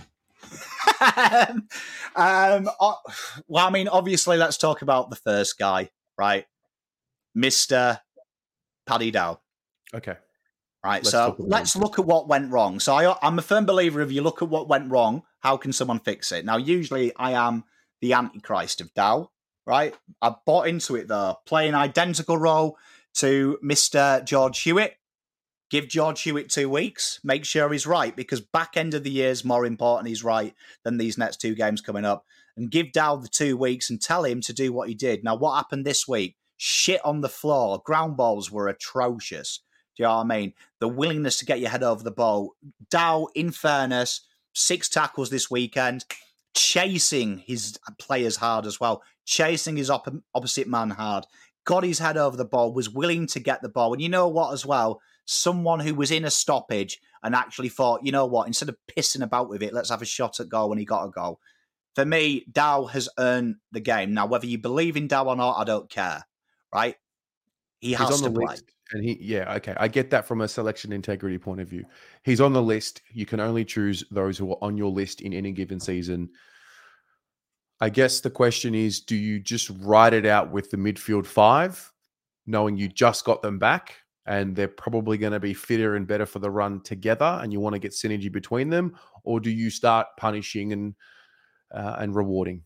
um, uh, well, I mean, obviously, let's talk about the first guy, right? Mister Paddy Dow. Okay. Right, let's so let's look at what went wrong. So I, I'm a firm believer if you look at what went wrong, how can someone fix it? Now, usually I am the antichrist of Dow, right? I bought into it, though. Play an identical role to Mister George Hewitt. Give George Hewitt two weeks. Make sure he's right, because back end of the year is more important he's right than these next two games coming up. And give Dow the two weeks and tell him to do what he did. Now, what happened this week? Shit on the floor. Ground balls were atrocious. Do you know what I mean? The willingness to get your head over the ball. Dow, in fairness, six tackles this weekend, chasing his players hard as well, chasing his op- opposite man hard, got his head over the ball, was willing to get the ball. And you know what as well? Someone who was in a stoppage and actually thought, you know what, instead of pissing about with it, let's have a shot at goal when he got a goal. For me, Dow has earned the game. Now, whether you believe in Dow or not, I don't care, right? He He's has on to the play. list, and he yeah okay. I get that from a selection integrity point of view. He's on the list. You can only choose those who are on your list in any given season. I guess the question is, do you just ride it out with the midfield five, knowing you just got them back and they're probably going to be fitter and better for the run together, and you want to get synergy between them, or do you start punishing and uh, and rewarding?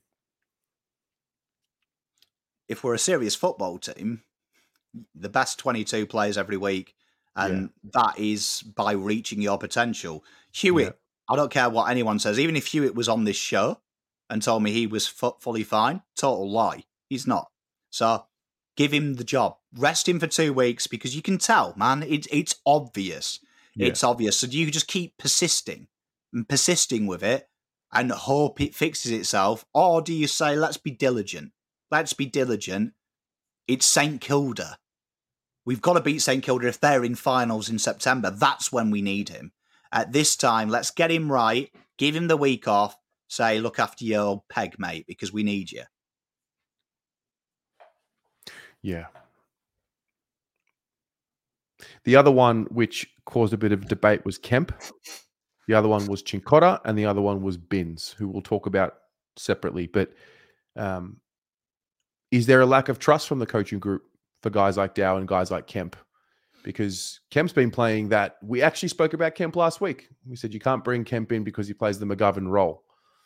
If we're a serious football team, the best twenty-two players every week, and yeah. that is by reaching your potential. Hewitt, yeah. I don't care what anyone says, even if Hewitt was on this show and told me he was f- fully fine, total lie. He's not. So give him the job. Rest him for two weeks because you can tell, man, it's it's obvious. Yeah. It's obvious. So you just keep persisting and persisting with it and hope it fixes itself? Or do you say, let's be diligent? Let's be diligent. It's Saint Kilda. We've got to beat Saint Kilda if they're in finals in September. That's when we need him. At this time, let's get him right, give him the week off, say, look after your old peg, mate, because we need you. Yeah. The other one which caused a bit of debate was Kemp. The other one was Cincotta, and the other one was Binns, who we'll talk about separately. But um, is there a lack of trust from the coaching group for guys like Dow and guys like Kemp? Because Kemp's been playing that. We actually spoke about Kemp last week. We said you can't bring Kemp in because he plays the McGovern role.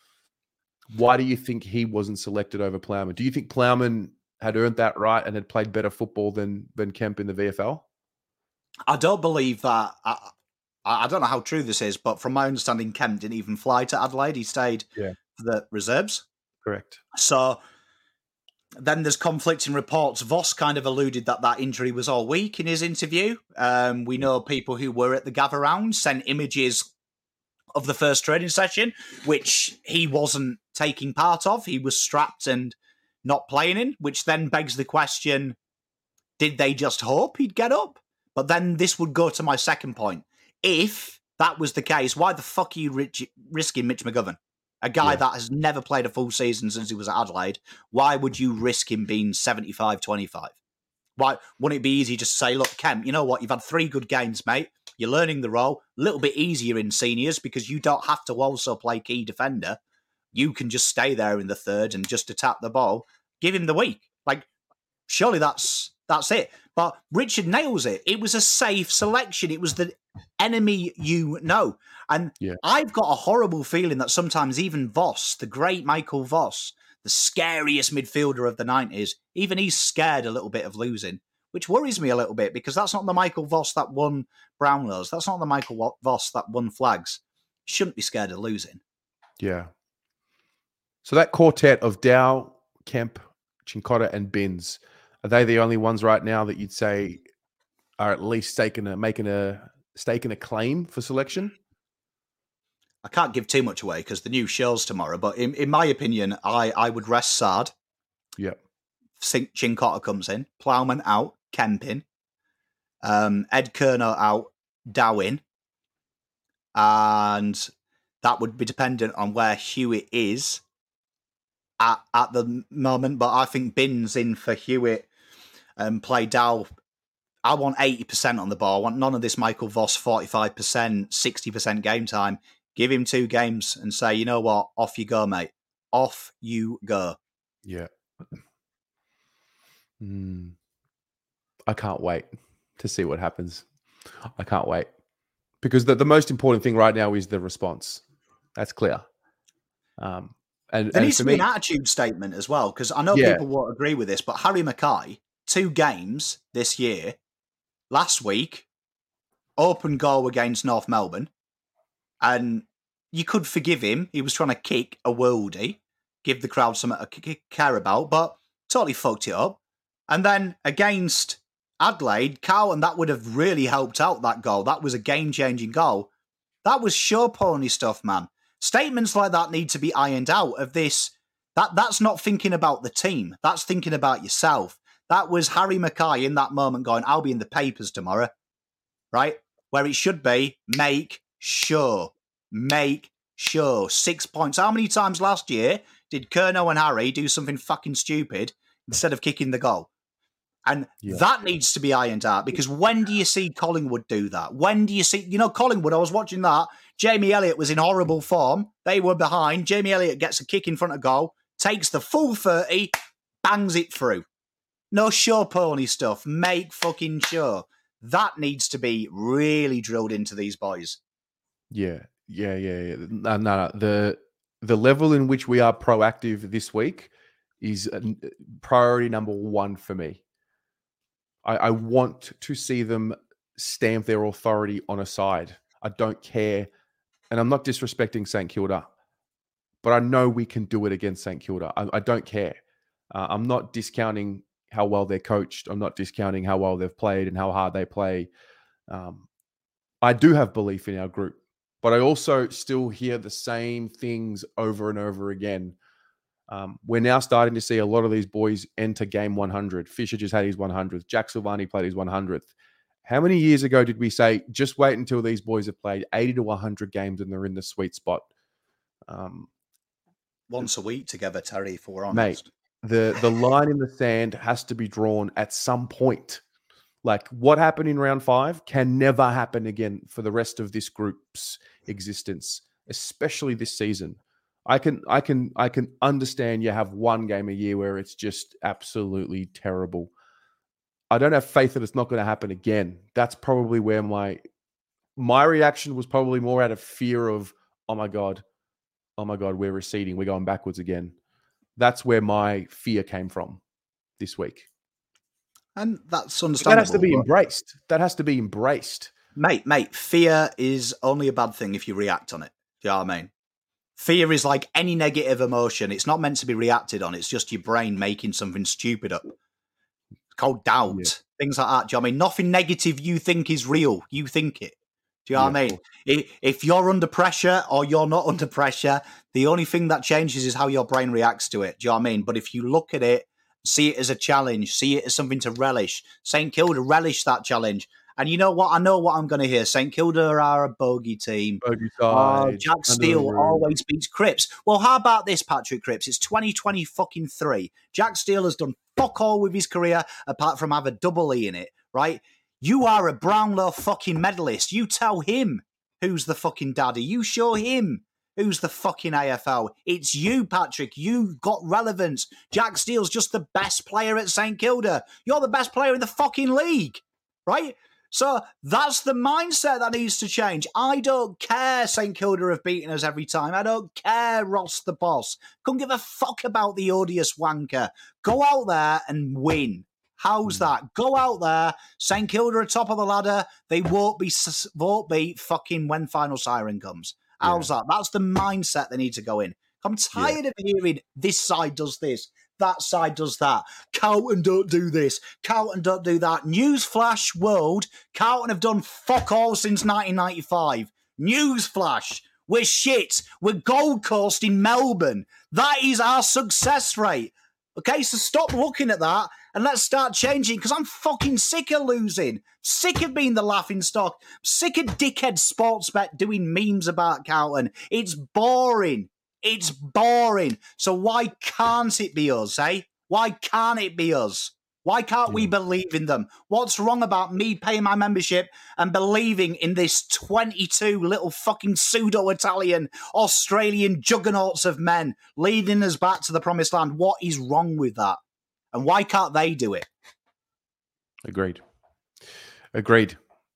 Why do you think he wasn't selected over Plowman? Do you think Plowman had earned that right and had played better football than than Kemp in the V F L? I don't believe that. I, I don't know how true this is, but from my understanding, Kemp didn't even fly to Adelaide. He stayed yeah. for the reserves. Correct. So then there's conflicting reports. Voss kind of alluded that that injury was all week in his interview. Um, we know people who were at the gather round sent images of the first training session, which he wasn't taking part of. He was strapped and not playing in, which then begs the question, did they just hope he'd get up? But then this would go to my second point. If that was the case, why the fuck are you rich- risking Mitch McGovern? A guy yeah. that has never played a full season since he was at Adelaide. Why would you risk him being seventy-five twenty-five? Why wouldn't it be easy just to say, look, Kemp, you know what? You've had three good games, mate. You're learning the role. A little bit easier in seniors because you don't have to also play key defender. You can just stay there in the third and just attack the ball. Give him the week. Like, surely that's that's it. But Richard nails it. It was a safe selection. It was the enemy you know. And yeah. I've got a horrible feeling that sometimes even Voss, the great Michael Voss, the scariest midfielder of the nineties, even he's scared a little bit of losing, which worries me a little bit because that's not the Michael Voss that won Brownlows. That's not the Michael Voss that won flags. Shouldn't be scared of losing. Yeah. So that quartet of Dow, Kemp, Cincotta, and Binns, are they the only ones right now that you'd say are at least staking a, making a staking a claim for selection? I can't give too much away because the new show's tomorrow, but in, in my opinion, I, I would rest Sard. Yep. Cincotta comes in, Plowman out, Kemp in, um, Ed Kerner out, Dow in, and that would be dependent on where Hewitt is at, at the moment, but I think Binns in for Hewitt and play Dow. I want eighty percent on the ball. I want none of this Michael Voss forty-five percent, sixty percent game time. Give him two games and say, you know what? Off you go, mate. Off you go. Yeah. Mm. I can't wait to see what happens. I can't wait. Because the, the most important thing right now is the response. That's clear. Um, and, there and needs to me, be an attitude statement as well, because I know yeah. people won't agree with this, but Harry Mackay, two games this year, last week, open goal against North Melbourne, and you could forgive him. He was trying to kick a worldie, give the crowd something to care about, but totally fucked it up. And then against Adelaide, Carlton, that would have really helped out that goal. That was a game-changing goal. That was show pony stuff, man. Statements like that need to be ironed out of this. That That's not thinking about the team. That's thinking about yourself. That was Harry Mackay in that moment going, I'll be in the papers tomorrow, right? Where it should be, make sure. Make sure. Six points. How many times last year did Kerno and Harry do something fucking stupid instead of kicking the goal? And Yeah. that needs to be ironed out, because when do you see Collingwood do that? When do you see, you know, Collingwood, I was watching that. Jamie Elliott was in horrible form. They were behind. Jamie Elliott gets a kick in front of goal, takes the full thirty, bangs it through. No show pony stuff. Make fucking sure. That needs to be really drilled into these boys. Yeah, yeah, yeah, yeah. No, no, no. The the level in which we are proactive this week is uh, priority number one for me. I, I want to see them stamp their authority on a side. I don't care, and I'm not disrespecting St Kilda, but I know we can do it against St Kilda. I, I don't care. Uh, I'm not discounting how well they're coached. I'm not discounting how well they've played and how hard they play. Um, I do have belief in our group, but I also still hear the same things over and over again. Um, we're now starting to see a lot of these boys enter game one hundred. Fisher just had his one hundredth. Jack Silvani played his one hundredth. How many years ago did we say, just wait until these boys have played eighty to one hundred games and they're in the sweet spot? Um, Once a week together, Terry, if we're honest. Mate, the, the line in the sand has to be drawn at some point. Like, what happened in round five can never happen again for the rest of this group's existence, especially this season. I can, I can, I can understand you have one game a year where it's just absolutely terrible. I don't have faith that it's not going to happen again. That's probably where my my reaction was probably more out of fear of, oh my God, oh my God, we're receding. We're going backwards again. That's where my fear came from this week. And that's understandable. That has to be embraced. That has to be embraced. Mate, mate, fear is only a bad thing if you react on it. Do you know what I mean? Fear is like any negative emotion. It's not meant to be reacted on. It's just your brain making something stupid up. It's called doubt. Yeah. Things like that. Do you know what I mean? Nothing negative you think is real. You think it. Do you know yeah. what I mean? If you're under pressure or you're not under pressure, the only thing that changes is how your brain reacts to it. Do you know what I mean? But if you look at it, see it as a challenge, see it as something to relish. Saint Kilda relish that challenge. And you know what? I know what I'm going to hear. Saint Kilda are a bogey team. Bogey side. Oh, Jack Steele always beats Cripps. Well, how about this, Patrick Cripps? It's twenty twenty fucking three. Jack Steele has done fuck all with his career apart from have a double E in it, right? You are a Brownlow fucking medalist. You tell him who's the fucking daddy. You show him who's the fucking A F L. It's you, Patrick. You've got relevance. Jack Steele's just the best player at Saint Kilda. You're the best player in the fucking league, right? So that's the mindset that needs to change. I don't care Saint Kilda have beaten us every time. I don't care Ross the boss. Couldn't give a fuck about the odious wanker. Go out there and win. How's that? Go out there. Saint Kilda are top of the ladder. They won't be, won't be fucking when final siren comes. How's yeah. that? That's the mindset they need to go in. I'm tired yeah. of hearing this side does this, that side does that. Carlton don't do this. Carlton don't do that. Newsflash world, Carlton have done fuck all since nineteen ninety-five. Newsflash. We're shit. We're Gold Coast in Melbourne. That is our success rate. Okay, so stop looking at that and let's start changing, because I'm fucking sick of losing. Sick of being the laughing stock. Sick of dickhead Sportsbet doing memes about Carlton. It's boring. It's boring. So why can't it be us, eh? Why can't it be us? Why can't yeah. we believe in them? What's wrong about me paying my membership and believing in this twenty-two little fucking pseudo-Italian Australian juggernauts of men leading us back to the promised land? What is wrong with that? And why can't they do it? Agreed. Agreed.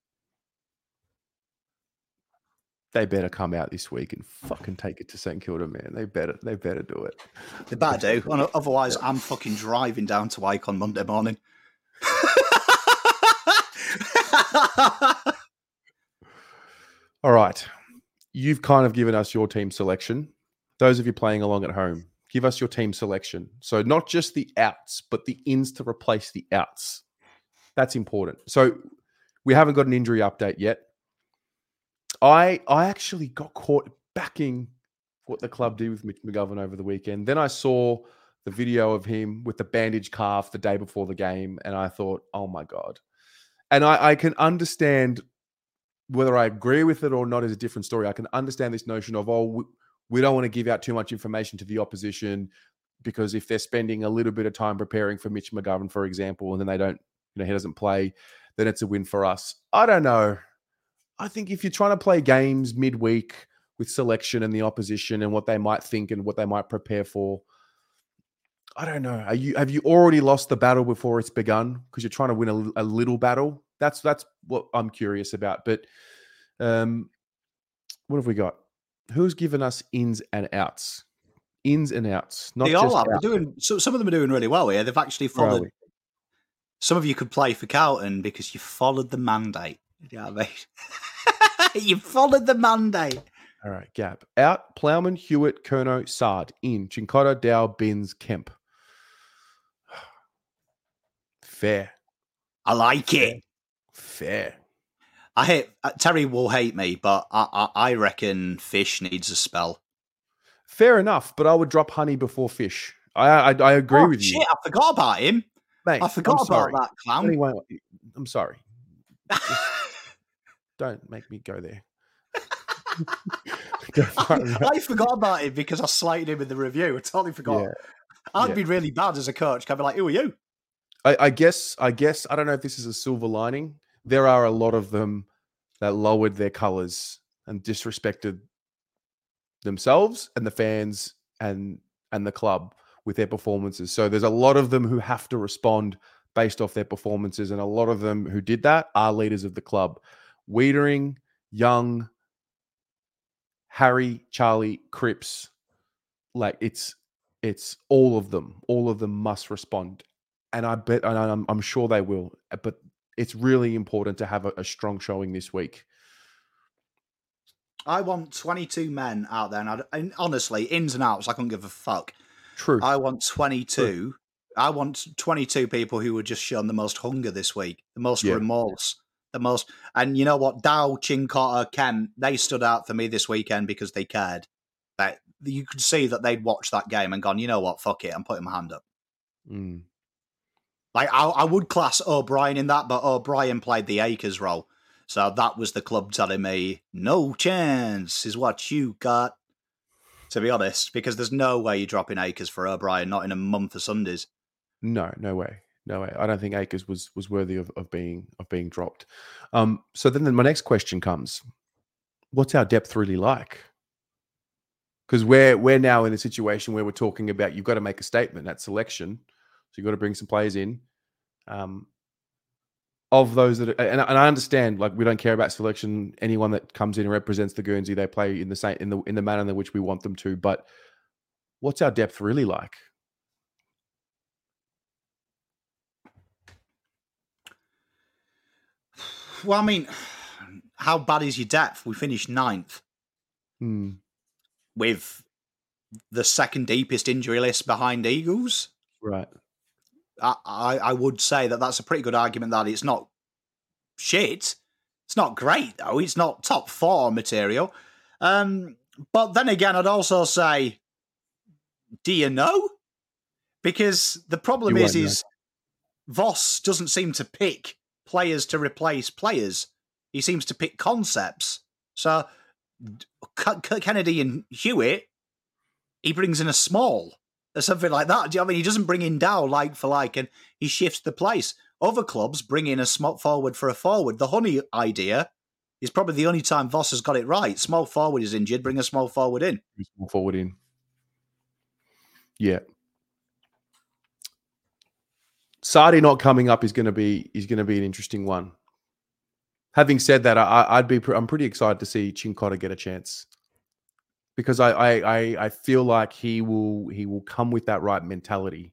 They better come out this week and fucking take it to Saint Kilda, man. They better, they better do it. They better do. Otherwise, I'm fucking driving down to Wyke on Monday morning. All right. You've kind of given us your team selection. Those of you playing along at home, give us your team selection. So not just the outs, but the ins to replace the outs. That's important. So we haven't got an injury update yet. I I actually got caught backing what the club did with Mitch McGovern over the weekend. Then I saw the video of him with the bandaged calf the day before the game, and I thought, oh my God. And I, I can understand whether I agree with it or not is a different story. I can understand this notion of, oh, we, we don't want to give out too much information to the opposition. because if they're spending a little bit of time preparing for Mitch McGovern, for example, and then they don't, you know, he doesn't play, then it's a win for us. I don't know. I think if you're trying to play games midweek with selection and the opposition and what they might think and what they might prepare for, I don't know. Are you have you already lost the battle before it's begun because you're trying to win a, a little battle? That's that's what I'm curious about. But um, what have we got? Who's given us ins and outs? Ins and outs. Not they all just are. out. They're doing. So some of them are doing really well here. They've actually Where are followed. we? Some of you could play for Carlton because you followed the mandate. You know what I mean? You followed the mandate. All right, Gab. Out, Plowman, Hewitt, Kerno, Sard. In, Chincotta, Dow, Binns, Kemp. Fair. I like it. Fair. I hate uh, Terry will hate me, but I, I I reckon Fish needs a spell. Fair enough, but I would drop Honey before Fish. I I, I agree oh, with shit, you. I forgot about him. Mate, I forgot I'm about sorry. that clown. Anyway, I'm sorry. Just don't make me go there. I, I forgot about him because I slated him in the review. I totally forgot. Yeah. I'd Yeah. be really bad as a coach. I'd be like, who are you? I, I guess, I guess, I don't know if this is a silver lining. There are a lot of them that lowered their colors and disrespected themselves and the fans and and the club with their performances. So there's a lot of them who have to respond based off their performances, and a lot of them who did that are leaders of the club. Wiedering, Young, Harry, Charlie, Cripps, like it's it's all of them. All of them must respond. And I bet, and I'm, I'm sure they will, but it's really important to have a, a strong showing this week. I want twenty-two men out there, and, I, and honestly, ins and outs, I couldn't give a fuck. True. I want twenty-two. True. I want twenty-two people who were just shown the most hunger this week, the most Yeah. remorse, the most. And you know what? Dow, Chincotta, Ken, they stood out for me this weekend because they cared. That you could see that they'd watched that game and gone, you know what? Fuck it, I'm putting my hand up. Mm. Like I, I would class O'Brien in that, but O'Brien played the Akers role. So that was the club telling me, no chance is what you got. To be honest, because there's no way you're dropping Akers for O'Brien, not in a month of Sundays. No, no way. No way. I don't think Akers was was worthy of, of being of being dropped. Um, so then, then my next question comes. What's our depth really like? Because we're we're now in a situation where we're talking about you've got to make a statement at selection. So you've got to bring some players in. Um, of those that, are, and, and I understand, like we don't care about selection. Anyone that comes in and represents the Guernsey, they play in the same in the in the manner in which we want them to. But what's our depth really like? Well, I mean, how bad is your depth? We finished ninth Hmm. with the second deepest injury list behind Eagles. Right. I, I, I would say that that's a pretty good argument that it's not shit. It's not great, though. It's not top four material. Um, but then again, I'd also say, do you know? Because the problem You is, won't know. is Voss doesn't seem to pick players to replace players. He seems to pick concepts. So K- K- Kennedy and Hewitt, he brings in a small or something like that. Do you know what I mean? He doesn't bring in Dow like for like, and he shifts the place. Other clubs bring in a small forward for a forward. The Honey idea is probably the only time Voss has got it right. Small forward is injured, bring a small forward in. Small forward in. Yeah. Sardi not coming up is going to be is going to be an interesting one. Having said that, I, I'd be I'm pretty excited to see Chincotta get a chance because I, I I I feel like he will he will come with that right mentality.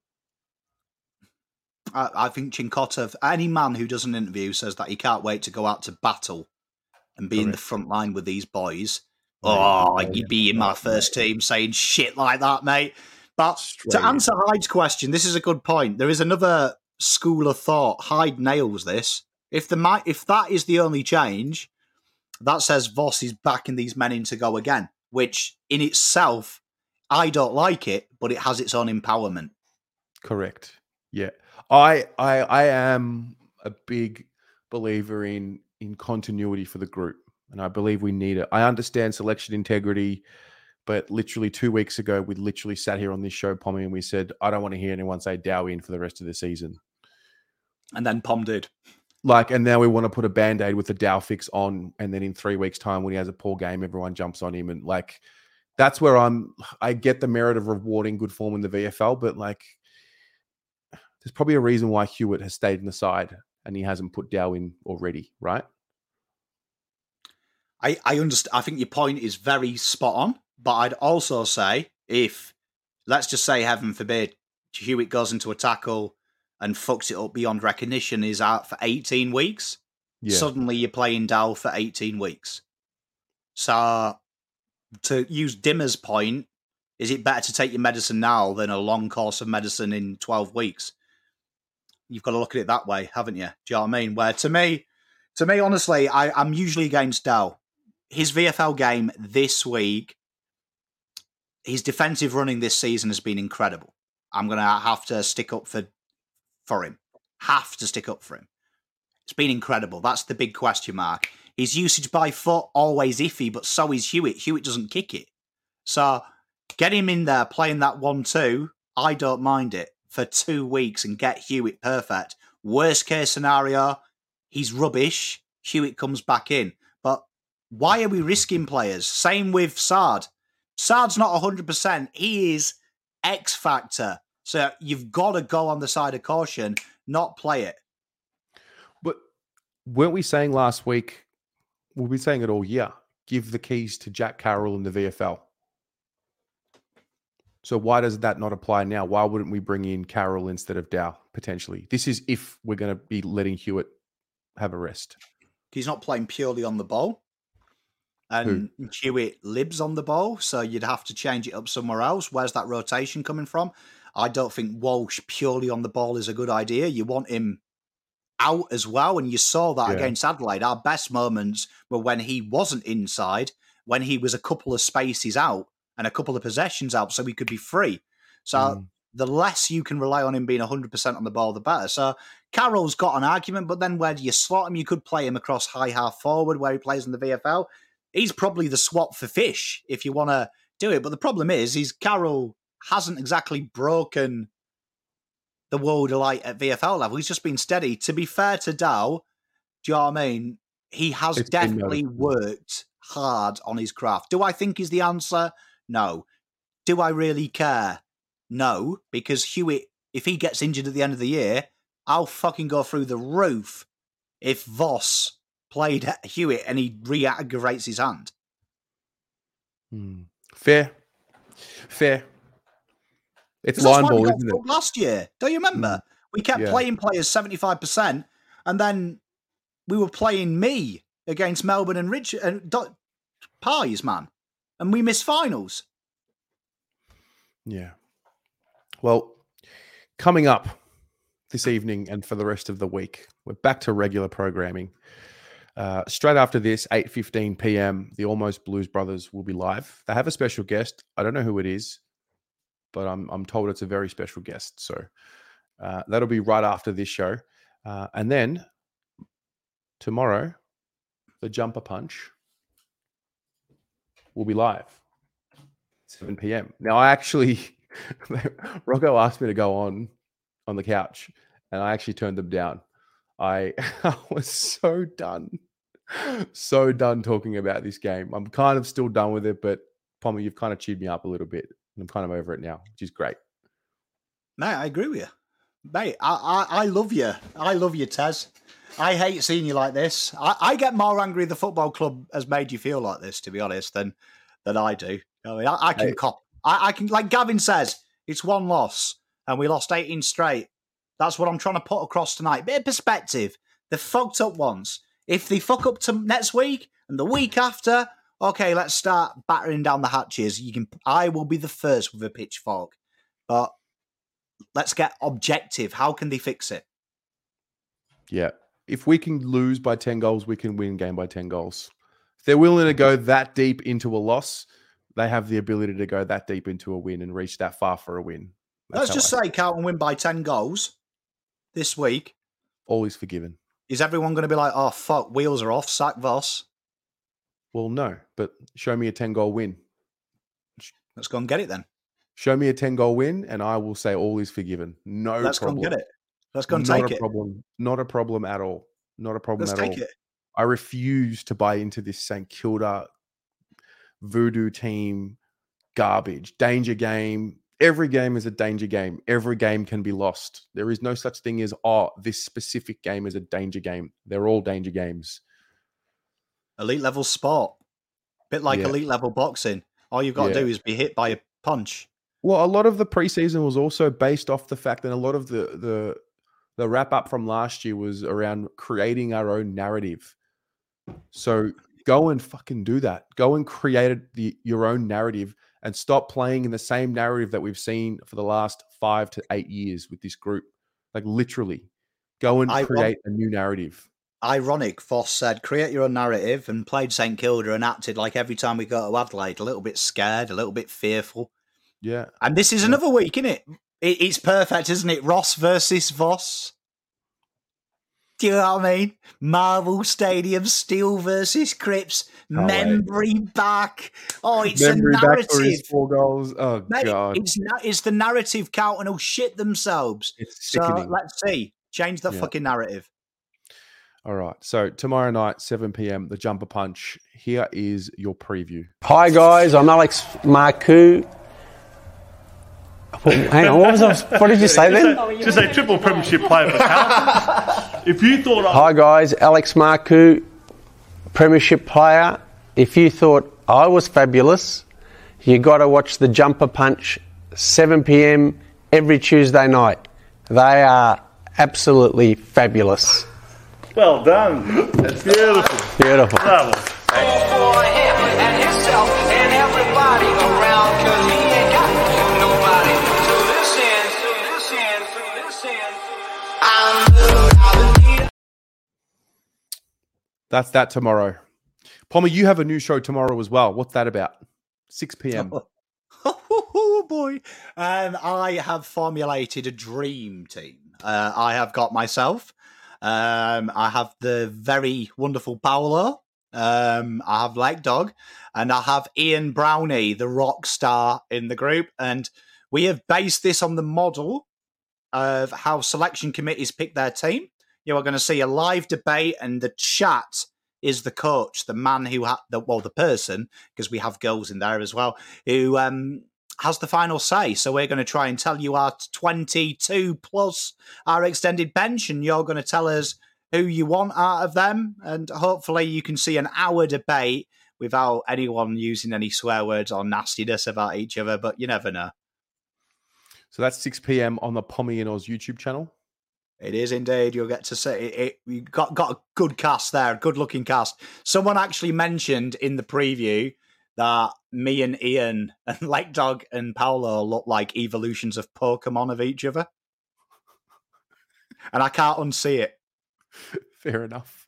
I, I think Chincotta, any man who does an interview says that he can't wait to go out to battle and be in the Correct. front line with these boys. Right. Oh, Yeah. you'd be in my first team saying shit like that, mate. But Straight to in. answer Hyde's question, this is a good point. There is another school of thought. Hyde nails this. If the mi- if that is the only change, that says Voss is backing these men in to go again, which in itself, I don't like it, but it has its own empowerment. Correct. Yeah. I I I am a big believer in in continuity for the group, and I believe we need it. I understand selection integrity. But literally two weeks ago, we literally sat here on this show, Pommy, and we said, I don't want to hear anyone say Dow in for the rest of the season. And then Pom did. Like, and now we want to put a Band-Aid with the Dow fix on, and then in three weeks' time, when he has a poor game, everyone jumps on him. And like, that's where I'm, I get the merit of rewarding good form in the V F L, but like, there's probably a reason why Hewitt has stayed in the side and he hasn't put Dow in already, right? I, I understand. I think your point is very spot on, but I'd also say if, let's just say, heaven forbid, Hewitt goes into a tackle and fucks it up beyond recognition, is out for eighteen weeks, Yeah. suddenly you're playing Dow for eighteen weeks. So, to use Dimmer's point, is it better to take your medicine now than a long course of medicine in twelve weeks? You've got to look at it that way, haven't you? Do you know what I mean? Where to me, to me, honestly, I, I'm usually against Dow. His V F L game this week, his defensive running this season has been incredible. I'm going to have to stick up for for him. Have to stick up for him. It's been incredible. That's the big question mark. His usage by foot, always iffy, but so is Hewitt. Hewitt doesn't kick it. So get him in there playing that one two. I don't mind it for two weeks and get Hewitt perfect. Worst case scenario, he's rubbish. Hewitt comes back in. But why are we risking players? Same with Sard. Sard's not one hundred percent. He is X factor. So you've got to go on the side of caution, not play it. But weren't we saying last week, we'll be saying it all year, give the keys to Jack Carroll in the V F L? So why does that not apply now? Why wouldn't we bring in Carroll instead of Dow, potentially? This is if we're going to be letting Hewitt have a rest. He's not playing purely on the ball. And Who? Hewitt lives on the ball, so you'd have to change it up somewhere else. Where's that rotation coming from? I don't think Walsh purely on the ball is a good idea. You want him out as well, and you saw that yeah. against Adelaide. Our best moments were when he wasn't inside, when he was a couple of spaces out and a couple of possessions out, so he could be free. So mm. the less you can rely on him being one hundred percent on the ball, the better. So Carroll's got an argument, but then where do you slot him? You could play him across high half forward where he plays in the V F L. He's probably the swap for Fish if you want to do it. But the problem is, is Carroll hasn't exactly broken the world of light at V F L level. He's just been steady. To be fair to Dow, do you know what I mean? He has it's definitely worked hard on his craft. Do I think he's the answer? No. Do I really care? No, because Hewitt, if he gets injured at the end of the year, I'll fucking go through the roof if Voss played Hewitt and he re-aggravates his hand. Hmm. Fair. Fair. It's line ball, isn't it? Last year, don't you remember? Mm. We kept yeah. playing players seventy-five percent, and then we were playing me against Melbourne and Richard and Do- Pies, man, and we missed finals. Yeah. Well, coming up this evening and for the rest of the week, we're back to regular programming. Uh, straight after this, eight fifteen p.m., the Almost Blues Brothers will be live. They have a special guest. I don't know who it is, but I'm I'm told it's a very special guest. So uh, that'll be right after this show. Uh, and then tomorrow, the Jumper Punch will be live, seven p.m. Now, I actually, Rocco asked me to go on on the couch, and I actually turned them down. I, I was so done, so done talking about this game. I'm kind of still done with it, but Pommy, you've kind of cheered me up a little bit. I'm kind of over it now, which is great. Mate, I agree with you. Mate, I, I, I love you. I love you, Tez. I hate seeing you like this. I, I get more angry the football club has made you feel like this, to be honest, than than I do. I mean, I, I can hey. cop. I, I can, like Gavin says, it's one loss, and we lost eighteen straight. That's what I'm trying to put across tonight. Bit of perspective. They fucked up once. If they fuck up to next week and the week after, okay, let's start battering down the hatches. You can. I will be the first with a pitchfork. But let's get objective. How can they fix it? Yeah. If we can lose by ten goals, we can win game by ten goals. If they're willing to go that deep into a loss, they have the ability to go that deep into a win and reach that far for a win. That's let's just I say Carlton win by ten goals this week. All is forgiven. Is everyone going to be like, oh, fuck, wheels are off, sack Voss? Well, no, but show me a ten-goal win. Let's go and get it then. Show me a ten goal win, and I will say all is forgiven. No Let's problem. go and get it. Let's go and Not take a it. problem. Not a problem at all. Not a problem Let's at take all. it. I refuse to buy into this Saint Kilda voodoo team garbage. Danger game. Every game is a danger game. Every game can be lost. There is no such thing as, oh, this specific game is a danger game. They're all danger games. Elite level sport. Bit like Yeah. elite level boxing. All you've got Yeah. to do is be hit by a punch. Well, a lot of the preseason was also based off the fact that a lot of the the the wrap up from last year was around creating our own narrative. So go and fucking do that. Go and create the your own narrative and stop playing in the same narrative that we've seen for the last five to eight years with this group. Like literally, go and I create a new narrative. Ironic, Voss said, create your own narrative, and played Saint Kilda and acted like every time we go to Adelaide, a little bit scared, a little bit fearful. Yeah. And this is Yeah. another week, isn't it? it? It's perfect, isn't it? Ross versus Voss. Do you know what I mean? Marvel Stadium, Steel versus Crips, Can't wait. Membry back. Oh, it's Memory a back for narrative. his four goals. Oh Mate, god, it's, na- it's the narrative Carlton will shit themselves. it's So sickening. let's see. Change the Yeah. fucking narrative. All right. So tomorrow night, seven p.m, the Jumper Punch. Here is your preview. Hi guys, I'm Alex Marcoux. Hang on, what was I, what did you say then? Just a triple premiership player for Carlton. If you thought I Hi guys, Alex Marcoux, Premiership player. If you thought I was fabulous, you got to watch the Jumper Punch, seven p.m. every Tuesday night. They are absolutely fabulous. Well done. That's beautiful. Beautiful. Bravo. That's that tomorrow. Pommy, you have a new show tomorrow as well. What's that about? six p.m. Oh boy. Um, I have formulated a dream team. Uh, I have got myself. Um, I have the very wonderful Paolo. Um, I have Lake Dog. And I have Ian Brownie, the rock star in the group. And we have based this on the model of how selection committees pick their team. You are going to see a live debate, and the chat is the coach, the man who had the well, the person, because we have girls in there as well, who um, has the final say. So we're going to try and tell you our twenty-two plus our extended bench, and you're going to tell us who you want out of them, and hopefully you can see an hour debate without anyone using any swear words or nastiness about each other. But you never know. So that's six p.m. on the Pommy and Oz YouTube channel. It is indeed. You'll get to see it. it you got got a good cast there, good looking cast. Someone actually mentioned in the preview that me and Ian and Lake Dog and Paolo look like evolutions of Pokemon of each other, and I can't unsee it. Fair enough.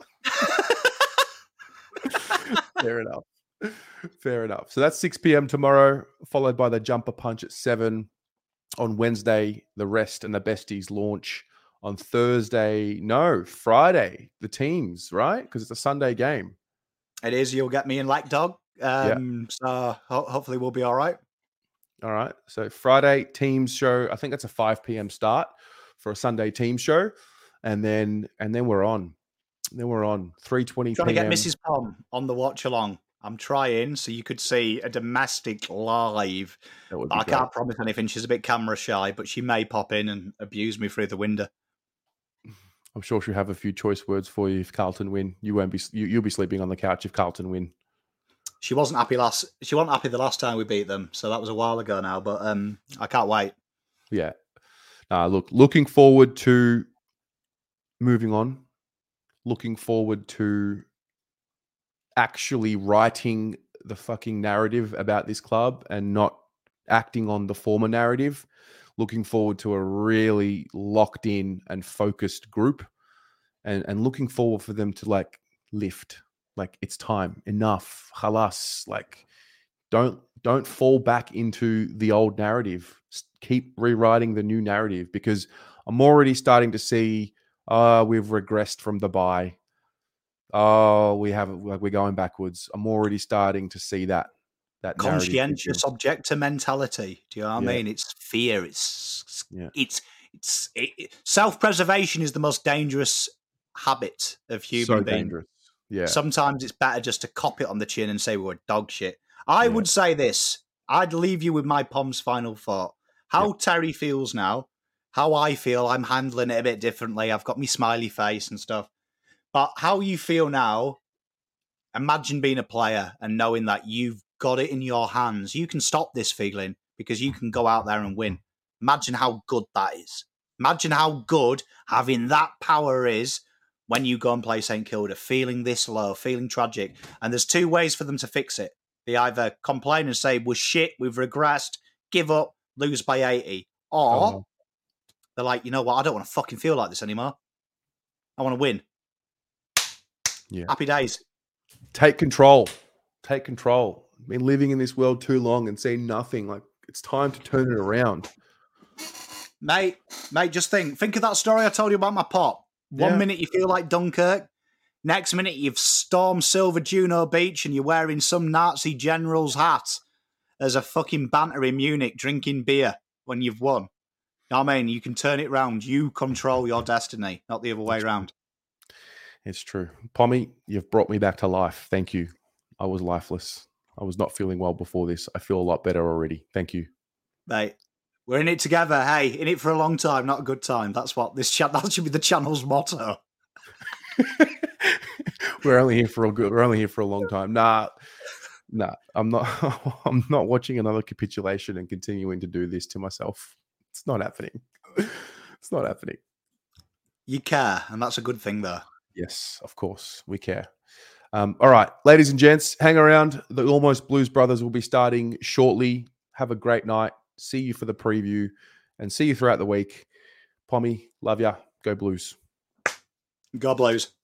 Fair enough. Fair enough. So that's six p.m. tomorrow, followed by the Jumper Punch at seven on Wednesday. The rest and the besties launch on Thursday. No, Friday. The teams, right? Because it's a Sunday game. It is. You'll get me and Lake Dog. Um, So ho- hopefully we'll be all right. All right. So Friday teams show. I think that's a five p.m. start for a Sunday team show, and then and then we're on. Then we're on three twenty Trying to p.m. get Missus Pom on the watch along. I'm trying, so you could see a domestic live. That would be I great. can't promise anything. She's a bit camera shy, but she may pop in and abuse me through the window. I'm sure she'll have a few choice words for you if Carlton win. You won't be. You, you'll be sleeping on the couch if Carlton win. She wasn't happy last. She wasn't happy the last time we beat them, so that was a while ago now. But um, I can't wait. Yeah. Uh, look, looking forward to moving on. Looking forward to actually writing the fucking narrative about this club and not acting on the former narrative. Looking forward to a really locked in and focused group, and, and looking forward for them to like lift. Like it's time, enough, halas. Like don't don't fall back into the old narrative. S- Keep rewriting the new narrative, because I'm already starting to see, uh, we've regressed from the bye. Oh, we have like we're going backwards. I'm already starting to see that that narrative conscientious begins. objector mentality. Do you know what Yeah. I mean? It's fear. It's Yeah. it's it's it, it- self-preservation is the most dangerous habit of human So being. dangerous. Yeah. Sometimes it's better just to cop it on the chin and say we're dog shit. I Yeah. would say this. I'd leave you with my Pom's final thought. How Terry feels now, how I feel, I'm handling it a bit differently. I've got my smiley face and stuff. But how you feel now, imagine being a player and knowing that you've got it in your hands. You can stop this feeling because you can go out there and win. Imagine how good that is. Imagine how good having that power is when you go and play St Kilda, feeling this low, feeling tragic. And there's two ways for them to fix it. They either complain and say, we're shit, we've regressed, give up, lose by eighty. Or Oh. they're like, you know what, I don't want to fucking feel like this anymore. I want to win. Yeah. Happy days. Take control. Take control. Been living in this world too long and seen nothing. Like, it's time to turn it around. Mate, mate, just think. Think of that story I told you about my pop. One Yeah. minute you feel like Dunkirk. Next minute you've stormed Silver Juno Beach and you're wearing some Nazi general's hat as a fucking banter in Munich drinking beer when you've won. You know what I mean? You can turn it round. You control your destiny, not the other way around. It's true. Pommy, you've brought me back to life. Thank you. I was lifeless. I was not feeling well before this. I feel a lot better already. Thank you. Mate, we're in it together. Hey, in it for a long time, not a good time. That's what this chat. That should be the channel's motto. We're only here for a good. We're only here for a long time. Nah, nah. I'm not. I'm not watching another capitulation and continuing to do this to myself. It's not happening. It's not happening. You care, and that's a good thing, though. Yes, of course we care. Um, all right, ladies and gents, hang around. The Almost Blues Brothers will be starting shortly. Have a great night. See you for the preview, and see you throughout the week. Pommy, love ya. Go Blues. Go Blues.